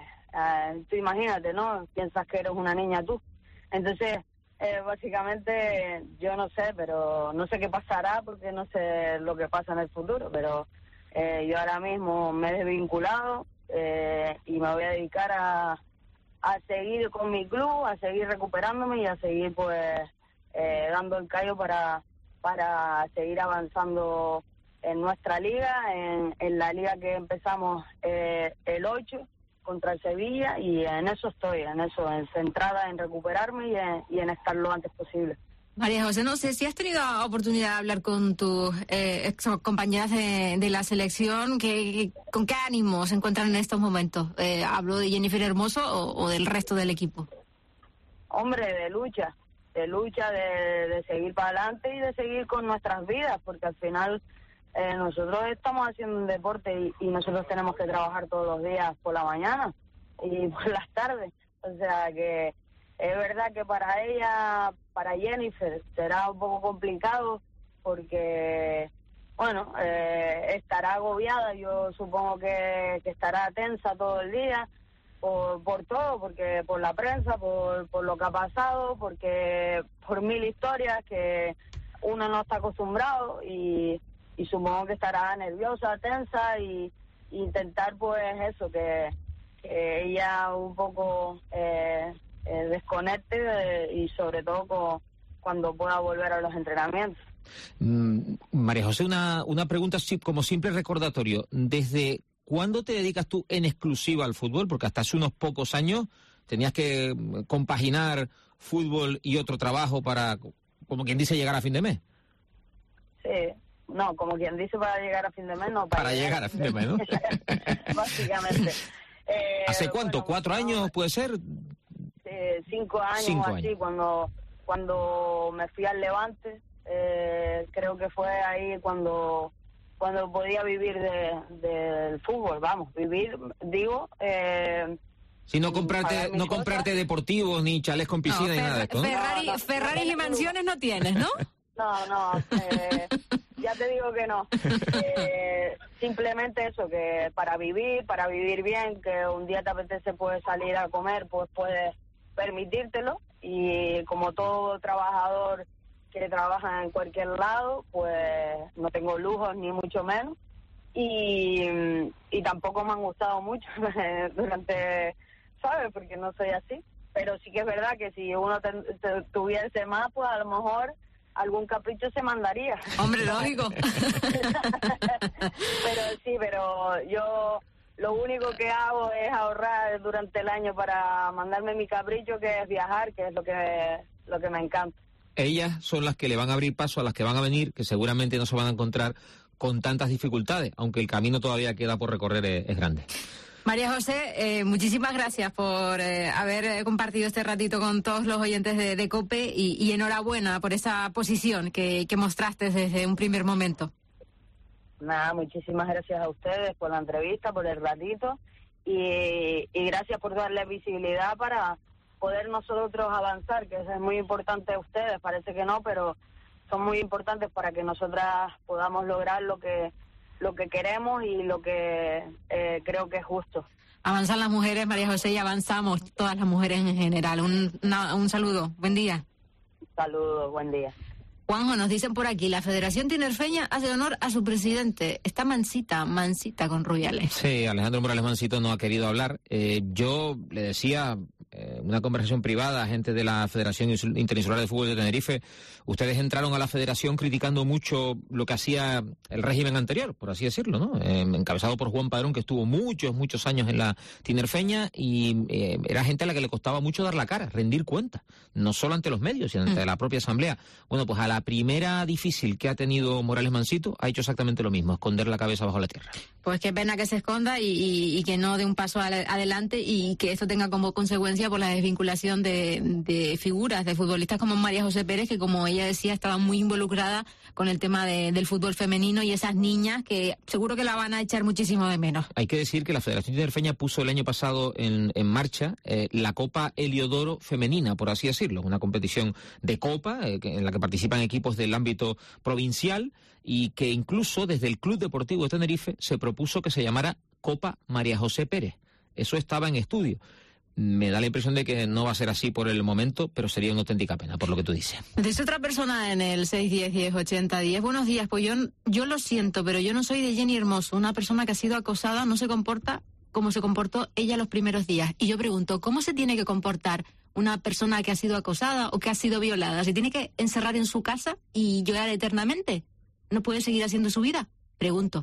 eh, tú imagínate, ¿no? Piensas que eres una niña tú. Entonces, Eh, básicamente yo no sé, pero no sé qué pasará porque no sé lo que pasa en el futuro, pero eh, yo ahora mismo me he desvinculado eh, y me voy a dedicar a, a seguir con mi club, a seguir recuperándome y a seguir pues eh, dando el callo para, para seguir avanzando en nuestra liga, en, en la liga que empezamos eh, el ocho contra el Sevilla, y en eso estoy, en eso, en centrada en recuperarme y en, y en estar lo antes posible. María José, no sé si has tenido oportunidad de hablar con tus eh, ex compañeras de, de la selección, que, ¿con qué ánimo se encuentran en estos momentos? Eh, ¿Hablo de Jennifer Hermoso o, o del resto del equipo? Hombre, de lucha, de lucha, de, de seguir para adelante y de seguir con nuestras vidas, porque al final Eh, nosotros estamos haciendo un deporte y, y nosotros tenemos que trabajar todos los días por la mañana y por las tardes. O sea que es verdad que para ella, para Jennifer, será un poco complicado porque, bueno, eh, estará agobiada, yo supongo que, que estará tensa todo el día por, por todo, porque por la prensa, por, por lo que ha pasado, porque por mil historias que uno no está acostumbrado y... y supongo que estará nerviosa, tensa y, y intentar pues eso, que, que ella un poco eh, eh, desconecte de, y sobre todo con, cuando pueda volver a los entrenamientos. Mm, María José, una, una pregunta como simple recordatorio. ¿Desde cuándo te dedicas tú en exclusiva al fútbol? Porque hasta hace unos pocos años tenías que compaginar fútbol y otro trabajo para, como quien dice, llegar a fin de mes. Sí. no, como quien dice, para llegar a fin de mes, no. Para, para llegar, llegar a fin de mes, ¿no? Básicamente. Eh, ¿Hace cuánto? Bueno, ¿Cuatro no, años puede ser? Eh, cinco años cinco o así, años. cuando cuando me fui al Levante, eh, creo que fue ahí cuando cuando podía vivir de, del fútbol, vamos, vivir, digo... Eh, Si no comprarte, no comprarte deportivos, ni chalés con piscina, no, ni nada de esto, ¿no? Ferrari, no, no, Ferrari no, y mansiones no tienes, ¿no? No, no, eh, ya te digo que no. Eh, simplemente eso, que para vivir, para vivir bien, que un día te apetece puedes salir a comer, pues puedes permitírtelo. Y como todo trabajador que trabaja en cualquier lado, pues no tengo lujos ni mucho menos. Y, y tampoco me han gustado mucho durante... ¿sabes? Porque no soy así. Pero sí que es verdad que si uno te, te, tuviese más, pues a lo mejor algún capricho se mandaría. Hombre, lógico. Pero sí, pero yo lo único que hago es ahorrar durante el año para mandarme mi capricho, que es viajar, que es lo que, lo que me encanta. Ellas son las que le van a abrir paso a las que van a venir, que seguramente no se van a encontrar con tantas dificultades, aunque el camino todavía queda por recorrer, es, es grande. María José, eh, muchísimas gracias por eh, haber compartido este ratito con todos los oyentes de, de COPE y, y enhorabuena por esa posición que, que mostraste desde un primer momento. Nada, muchísimas gracias a ustedes por la entrevista, por el ratito y, y gracias por darle visibilidad para poder nosotros avanzar, que eso es muy importante a ustedes, parece que no, pero son muy importantes para que nosotras podamos lograr lo que lo que queremos y lo que eh, creo que es justo. Avanzan las mujeres, María José, y avanzamos todas las mujeres en general. Un, una, un saludo, buen día. Saludos, buen día. Juanjo, nos dicen por aquí, la Federación Tinerfeña hace honor a su presidente. Está mansita, mansita con Rubiales. Sí, Alejandro Morales Mansito no ha querido hablar. Eh, yo le decía, eh, una conversación privada a gente de la Federación Interinsular de Fútbol de Tenerife, ustedes entraron a la federación criticando mucho lo que hacía el régimen anterior, por así decirlo, ¿no? Eh, encabezado por Juan Padrón, que estuvo muchos, muchos años en la Tinerfeña y eh, era gente a la que le costaba mucho dar la cara, rendir cuentas, no solo ante los medios, sino ante mm. la propia asamblea. Bueno, pues a la primera difícil que ha tenido Morales Mansito ha hecho exactamente lo mismo, esconder la cabeza bajo la tierra. Pues qué pena que se esconda y, y, y que no dé un paso adelante y que esto tenga como consecuencia por la desvinculación de, de figuras, de futbolistas como María José Pérez, que como ella decía estaba muy involucrada con el tema de, del fútbol femenino y esas niñas que seguro que la van a echar muchísimo de menos. Hay que decir que la Federación Tinerfeña puso el año pasado en, en marcha eh, la Copa Heliodoro Femenina, por así decirlo, una competición de copa eh, en la que participan equipos del ámbito provincial y que incluso desde el Club Deportivo de Tenerife se propuso que se llamara Copa María José Pérez. Eso estaba en estudio. Me da la impresión de que no va a ser así por el momento, pero sería una auténtica pena, por lo que tú dices. Dice otra persona en el seis diez, diez ochenta, diez. Buenos días, pues yo, yo lo siento, pero yo no soy de Jenny Hermoso. Una persona que ha sido acosada no se comporta como se comportó ella los primeros días. Y yo pregunto, ¿cómo se tiene que comportar una persona que ha sido acosada o que ha sido violada? ¿Se tiene que encerrar en su casa y llorar eternamente? ¿No puede seguir haciendo su vida? Pregunto.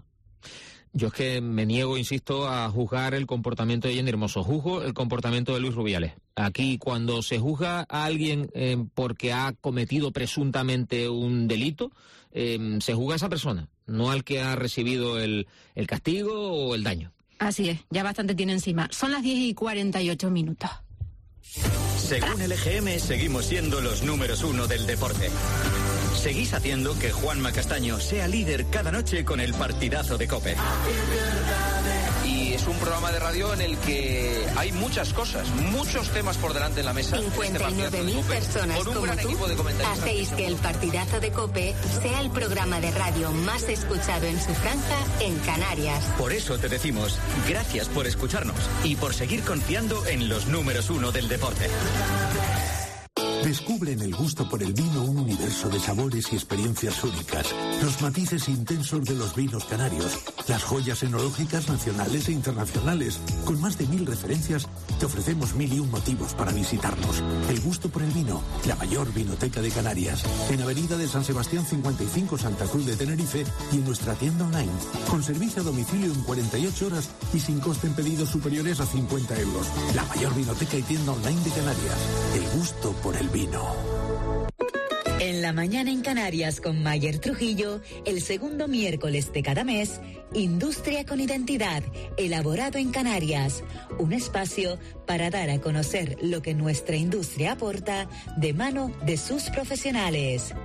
Yo es que me niego, insisto, a juzgar el comportamiento de Jenny Hermoso. Juzgo el comportamiento de Luis Rubiales. Aquí, cuando se juzga a alguien eh, porque ha cometido presuntamente un delito, eh, se juzga a esa persona, no al que ha recibido el, el castigo o el daño. Así es, ya bastante tiene encima. Son las diez y cuarenta y ocho minutos. Según el E G M, seguimos siendo los números uno del deporte. Seguís haciendo que Juanma Castaño sea líder cada noche con el partidazo de COPE. Y es un programa de radio en el que hay muchas cosas, muchos temas por delante en la mesa. cincuenta y nueve mil personas con un como gran tú equipo de comentaristas. hacéis que el partidazo de COPE sea el programa de radio más escuchado en su franja en Canarias. Por eso te decimos, gracias por escucharnos y por seguir confiando en los números uno del deporte. Descubre en el gusto por el vino un universo de sabores y experiencias únicas, los matices intensos de los vinos canarios, las joyas enológicas nacionales e internacionales. Con más de mil referencias, te ofrecemos mil y un motivos para visitarnos. El gusto por el vino, la mayor vinoteca de Canarias, en Avenida de San Sebastián cincuenta y cinco, Santa Cruz de Tenerife, y en nuestra tienda online, con servicio a domicilio en cuarenta y ocho horas y sin coste en pedidos superiores a cincuenta euros. La mayor vinoteca y tienda online de Canarias. El gusto por el vino. En la mañana en Canarias con Mayer Trujillo, el segundo miércoles de cada mes, Industria con Identidad, elaborado en Canarias. Un espacio para dar a conocer lo que nuestra industria aporta de mano de sus profesionales.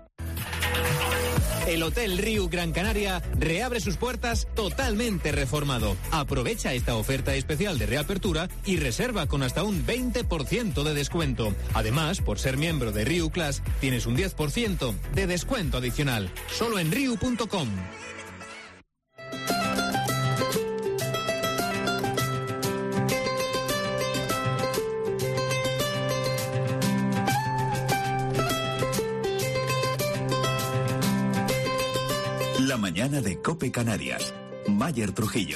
El Hotel Riu Gran Canaria reabre sus puertas totalmente reformado. Aprovecha esta oferta especial de reapertura y reserva con hasta un veinte por ciento de descuento. Además, por ser miembro de Riu Class, tienes un diez por ciento de descuento adicional. Solo en riu punto com. La mañana de COPE Canarias. Mayer Trujillo.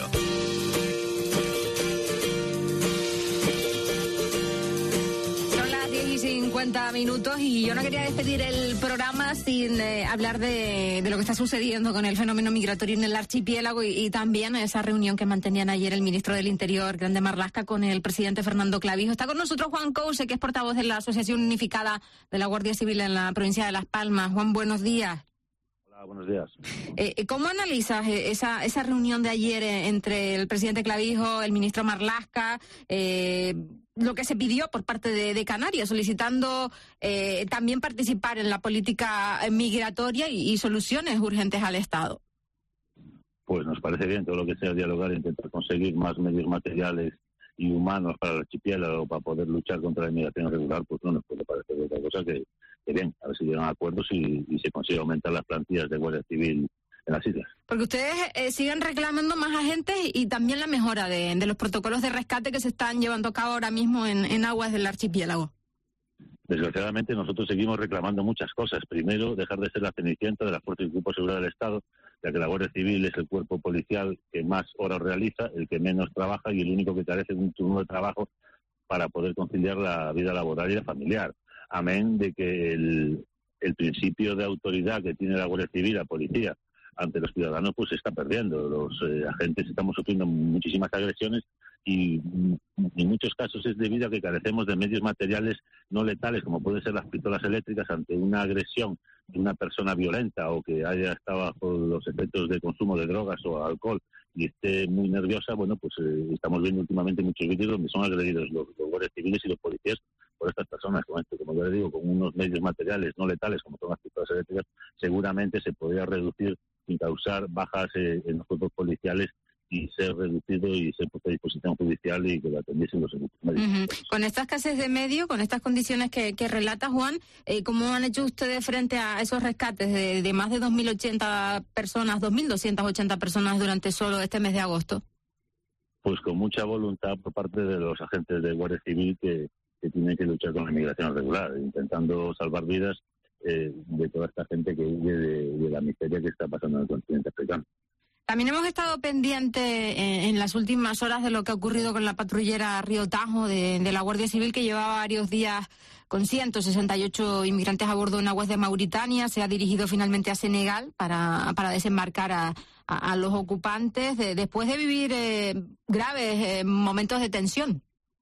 Son las diez y cincuenta minutos y yo no quería despedir el programa sin eh, hablar de, de lo que está sucediendo con el fenómeno migratorio en el archipiélago y, y también esa reunión que mantenían ayer el ministro del Interior, Grande Marlaska, con el presidente Fernando Clavijo. Está con nosotros Juan Couce, que es portavoz de la Asociación Unificada de la Guardia Civil en la provincia de Las Palmas. Juan, buenos días. Buenos días. Eh, ¿Cómo analizas esa, esa reunión de ayer entre el presidente Clavijo, el ministro Marlaska, eh, lo que se pidió por parte de, de Canarias, solicitando eh, también participar en la política migratoria y, y soluciones urgentes al Estado? Pues nos parece bien todo lo que sea dialogar e intentar conseguir más medios materiales y humanos para el archipiélago para poder luchar contra la inmigración irregular, pues no nos puede parecer otra cosa que, que bien, a ver si llegan a acuerdos y, y se consigue aumentar las plantillas de Guardia Civil en las islas. Porque ustedes eh, siguen reclamando más agentes y también la mejora de, de los protocolos de rescate que se están llevando a cabo ahora mismo en, en aguas del archipiélago. Desgraciadamente nosotros seguimos reclamando muchas cosas. Primero, dejar de ser la cenicienta de las fuerzas y cuerpos de seguridad del Estado, ya que la Guardia Civil es el cuerpo policial que más horas realiza, el que menos trabaja y el único que carece de un turno de trabajo para poder conciliar la vida laboral y la familiar. Amén de que el, el principio de autoridad que tiene la Guardia Civil, la policía, ante los ciudadanos, pues se está perdiendo. Los eh, agentes estamos sufriendo muchísimas agresiones y en muchos casos es debido a que carecemos de medios materiales no letales, como pueden ser las pistolas eléctricas ante una agresión de una persona violenta o que haya estado bajo los efectos de consumo de drogas o alcohol y esté muy nerviosa. Bueno, pues eh, estamos viendo últimamente muchos vídeos donde son agredidos los, los guardias civiles y los policías por estas personas. Con esto, como yo le digo, con unos medios materiales no letales como son las pistolas eléctricas, seguramente se podría reducir sin causar bajas eh, en los cuerpos policiales y ser reducido y ser puesto a disposición judicial y que lo atendiesen los servicios médicos. Uh-huh. Con esta escasez de medios, con estas condiciones que, que relata Juan, eh, ¿cómo han hecho ustedes frente a esos rescates de, de más de dos mil ochenta personas, dos mil doscientas ochenta personas durante solo este mes de agosto? Pues con mucha voluntad por parte de los agentes de Guardia Civil que, que tienen que luchar con la inmigración irregular, intentando salvar vidas eh, de toda esta gente que huye de, de la miseria que está pasando en el continente africano. También hemos estado pendientes en, en las últimas horas de lo que ha ocurrido con la patrullera Río Tajo de, de la Guardia Civil, que llevaba varios días con ciento sesenta y ocho inmigrantes a bordo en aguas de Mauritania. Se ha dirigido finalmente a Senegal para, para desembarcar a, a, a los ocupantes de, después de vivir eh, graves eh, momentos de tensión.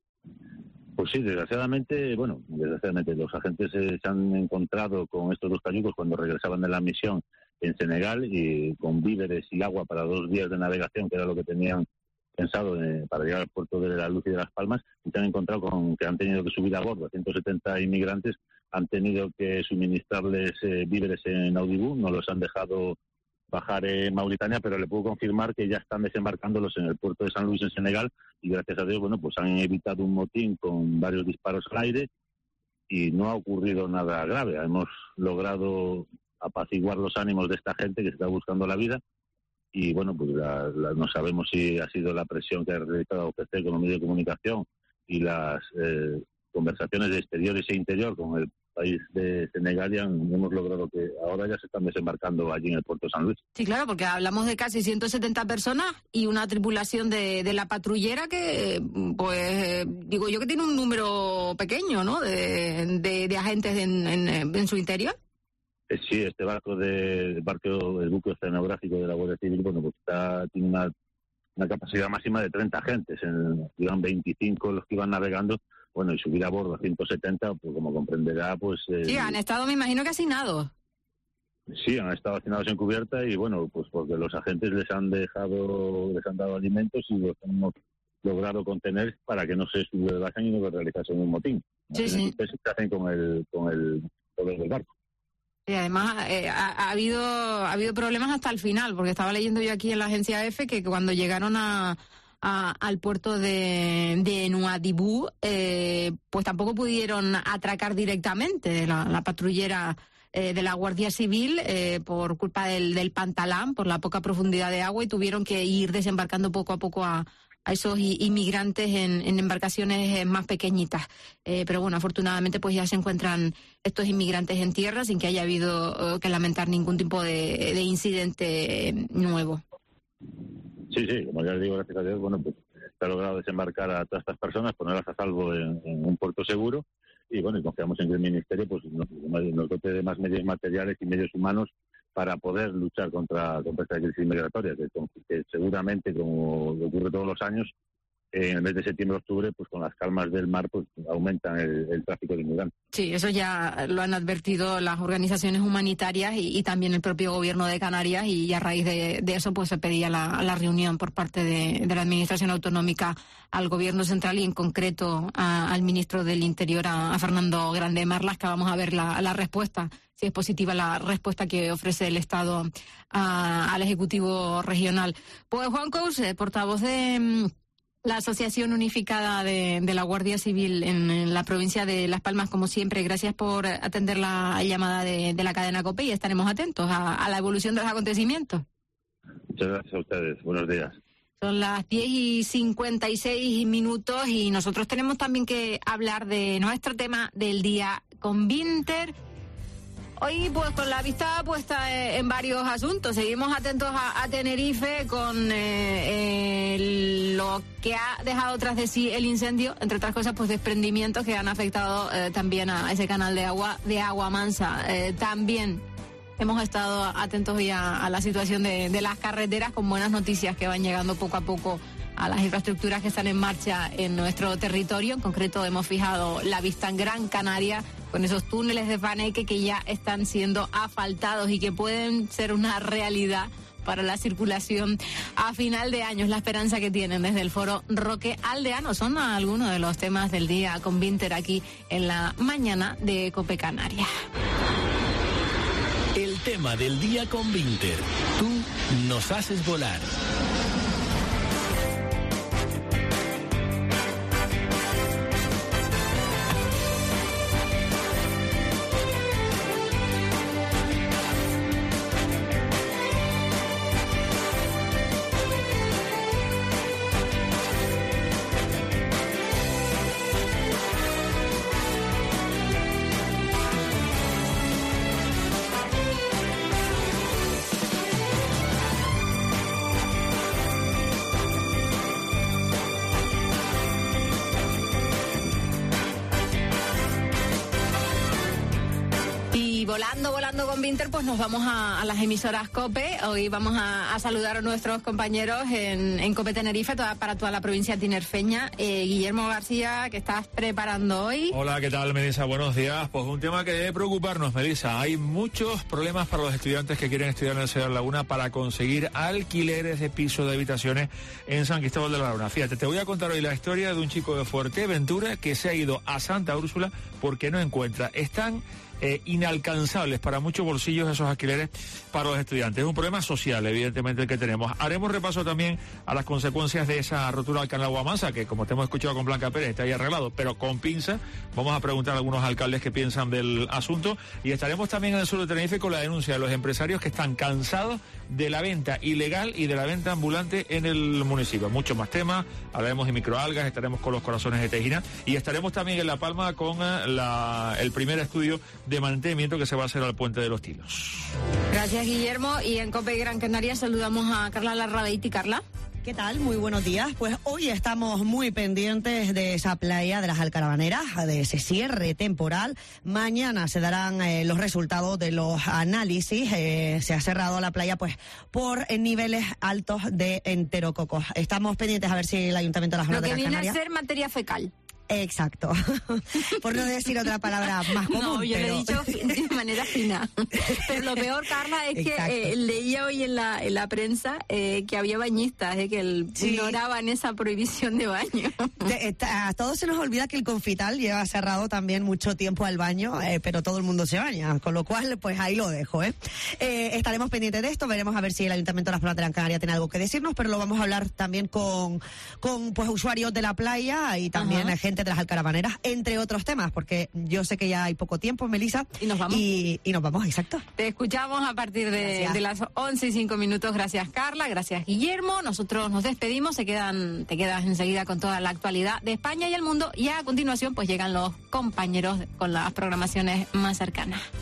Pues sí, desgraciadamente, bueno, desgraciadamente los agentes eh, se han encontrado con estos dos cayucos cuando regresaban de la misión en Senegal y con víveres y agua para dos días de navegación, que era lo que tenían pensado eh, para llegar al puerto de La Luz y de Las Palmas, y se han encontrado con que han tenido que subir a bordo a ciento setenta inmigrantes, han tenido que suministrarles eh, víveres en Audibú, no los han dejado bajar en Mauritania, pero le puedo confirmar que ya están desembarcándolos en el puerto de San Luis en Senegal y gracias a Dios, bueno, pues han evitado un motín con varios disparos al aire y no ha ocurrido nada grave. Hemos logrado apaciguar los ánimos de esta gente que está buscando la vida y bueno, pues la, la, no sabemos si ha sido la presión que ha realizado O P C con los medios de comunicación y las eh, conversaciones de exteriores e interior con el país de Senegal, y hemos logrado que ahora ya se están desembarcando allí en el puerto de San Luis. Sí, claro, porque hablamos de casi ciento setenta personas y una tripulación de, de la patrullera que, pues, digo yo que tiene un número pequeño, ¿no?, de, de, de agentes en, en, en su interior. Sí, este barco de el barco el buque oceanográfico de la Guardia Civil, bueno, pues está, tiene una, una capacidad máxima de treinta agentes, en, iban veinticinco los que iban navegando, bueno, y subir a bordo a ciento setenta, pues como comprenderá, pues... Eh, sí, han estado, me imagino que hacinados. Sí, han estado hacinados en cubierta y bueno, pues porque los agentes les han dejado, les han dado alimentos y los hemos logrado contener para que no se sublevasen y no realizasen un motín. Sí, sí. Se hacen con el, con el poder del barco. Y además eh, ha, ha habido ha habido problemas hasta el final, porque estaba leyendo yo aquí en la agencia F que cuando llegaron a, a al puerto de, de Nuadhibou, eh, pues tampoco pudieron atracar directamente la, la patrullera eh, de la Guardia Civil eh, por culpa del, del pantalán, por la poca profundidad de agua, y tuvieron que ir desembarcando poco a poco a a esos inmigrantes en, en embarcaciones más pequeñitas. Eh, pero bueno, afortunadamente pues ya se encuentran estos inmigrantes en tierra sin que haya habido uh, que lamentar ningún tipo de, de incidente nuevo. Sí, sí, como ya les digo, gracias a Dios, bueno, pues se ha logrado desembarcar a todas estas personas, ponerlas a salvo en, en un puerto seguro, y bueno, y confiamos en que el Ministerio pues nos, nos dote de más medios materiales y medios humanos para poder luchar contra, contra esta crisis migratoria, que, que seguramente, como ocurre todos los años, en el mes de septiembre-octubre, pues con las calmas del mar, pues aumentan el, el tráfico de inmigrantes. Sí, eso ya lo han advertido las organizaciones humanitarias y, y también el propio gobierno de Canarias, y, y a raíz de, de eso pues se pedía la, la reunión por parte de, de la Administración Autonómica al Gobierno Central y en concreto a, al Ministro del Interior, a, a Fernando Grande Marlas, que vamos a ver la, la respuesta, si es positiva la respuesta que ofrece el Estado a, al Ejecutivo Regional. Pues Juan Couce, portavoz de la Asociación Unificada de, de la Guardia Civil en, en la provincia de Las Palmas, como siempre, gracias por atender la llamada de, de la cadena COPE, y estaremos atentos a, a la evolución de los acontecimientos. Muchas gracias a ustedes. Buenos días. Son las diez y cincuenta y seis minutos y nosotros tenemos también que hablar de nuestro tema del día con Vinter. Hoy, pues, con la vista puesta en varios asuntos. Seguimos atentos a, a Tenerife con eh, eh, lo que ha dejado tras de sí el incendio, entre otras cosas, pues desprendimientos que han afectado eh, también a ese canal de agua de agua mansa. Eh, también hemos estado atentos ya a la situación de, de las carreteras, con buenas noticias que van llegando poco a poco a las infraestructuras que están en marcha en nuestro territorio. En concreto, hemos fijado la vista en Gran Canaria, con esos túneles de Paneque que ya están siendo asfaltados y que pueden ser una realidad para la circulación a final de año. Es la esperanza que tienen desde el Foro Roque Aldeano. Son algunos de los temas del día con Vinter aquí en la mañana de COPE Canarias. El tema del día con Vinter. Tú nos haces volar. Volando, volando con Vinter, pues nos vamos a, a las emisoras COPE. Hoy vamos a, a saludar a nuestros compañeros en, en COPE Tenerife, toda, para toda la provincia tinerfeña. Eh, Guillermo García, ¿qué estás preparando hoy? Hola, ¿qué tal, Melissa? Buenos días. Pues un tema que debe preocuparnos, Melissa. Hay muchos problemas para los estudiantes que quieren estudiar en el Ciudad de Laguna para conseguir alquileres de piso de habitaciones en San Cristóbal de la Laguna. Fíjate, te voy a contar hoy la historia de un chico de Fuerteventura que se ha ido a Santa Úrsula porque no encuentra. Están Eh, inalcanzables para muchos bolsillos esos alquileres para los estudiantes. Es un problema social, evidentemente, el que tenemos. Haremos repaso también a las consecuencias de esa rotura del canal Agua Mansa, que como te hemos escuchado con Blanca Pérez, está ahí arreglado, pero con pinza. Vamos a preguntar a algunos alcaldes qué piensan del asunto, y estaremos también en el sur de Tenerife con la denuncia de los empresarios que están cansados de la venta ilegal y de la venta ambulante en el municipio. Muchos más temas, hablaremos de microalgas, estaremos con los corazones de Tejina y estaremos también en La Palma con la, el primer estudio de mantenimiento que se va a hacer al Puente de los Tilos. Gracias, Guillermo. Y en COPE Gran Canaria saludamos a Carla Larrabeiti. Carla. ¿Qué tal? Muy buenos días. Pues hoy estamos muy pendientes de esa playa de las Alcarabaneras, de ese cierre temporal. Mañana se darán eh, los resultados de los análisis. Eh, se ha cerrado la playa pues por eh, niveles altos de enterococos. Estamos pendientes a ver si el Ayuntamiento de las Lo que Gran viene Canaria... a ser materia fecal. Exacto. Por no decir otra palabra más común. No, yo pero... le he dicho de manera fina. Pero lo peor, Carla, es Exacto. que eh, leía hoy en la, en la prensa eh, que había bañistas eh, que el, Sí. ignoraban esa prohibición de baño. De- está- a todos se nos olvida que el Confital lleva cerrado también mucho tiempo al baño, eh, pero todo el mundo se baña, con lo cual, pues ahí lo dejo. ¿eh? Eh, estaremos pendientes de esto, veremos a ver si el Ayuntamiento de Las Palmas de Gran Canaria tiene algo que decirnos, pero lo vamos a hablar también con, con pues usuarios de la playa y también Ajá. gente de las alcaravaneras, entre otros temas, porque yo sé que ya hay poco tiempo, Melissa. Y nos vamos. Y, y nos vamos, exacto. Te escuchamos a partir de, Gracias. de las once y cinco minutos. Gracias, Carla. Gracias, Guillermo. Nosotros nos despedimos. Se quedan, te quedas enseguida con toda la actualidad de España y el mundo. Y a continuación, pues llegan los compañeros con las programaciones más cercanas.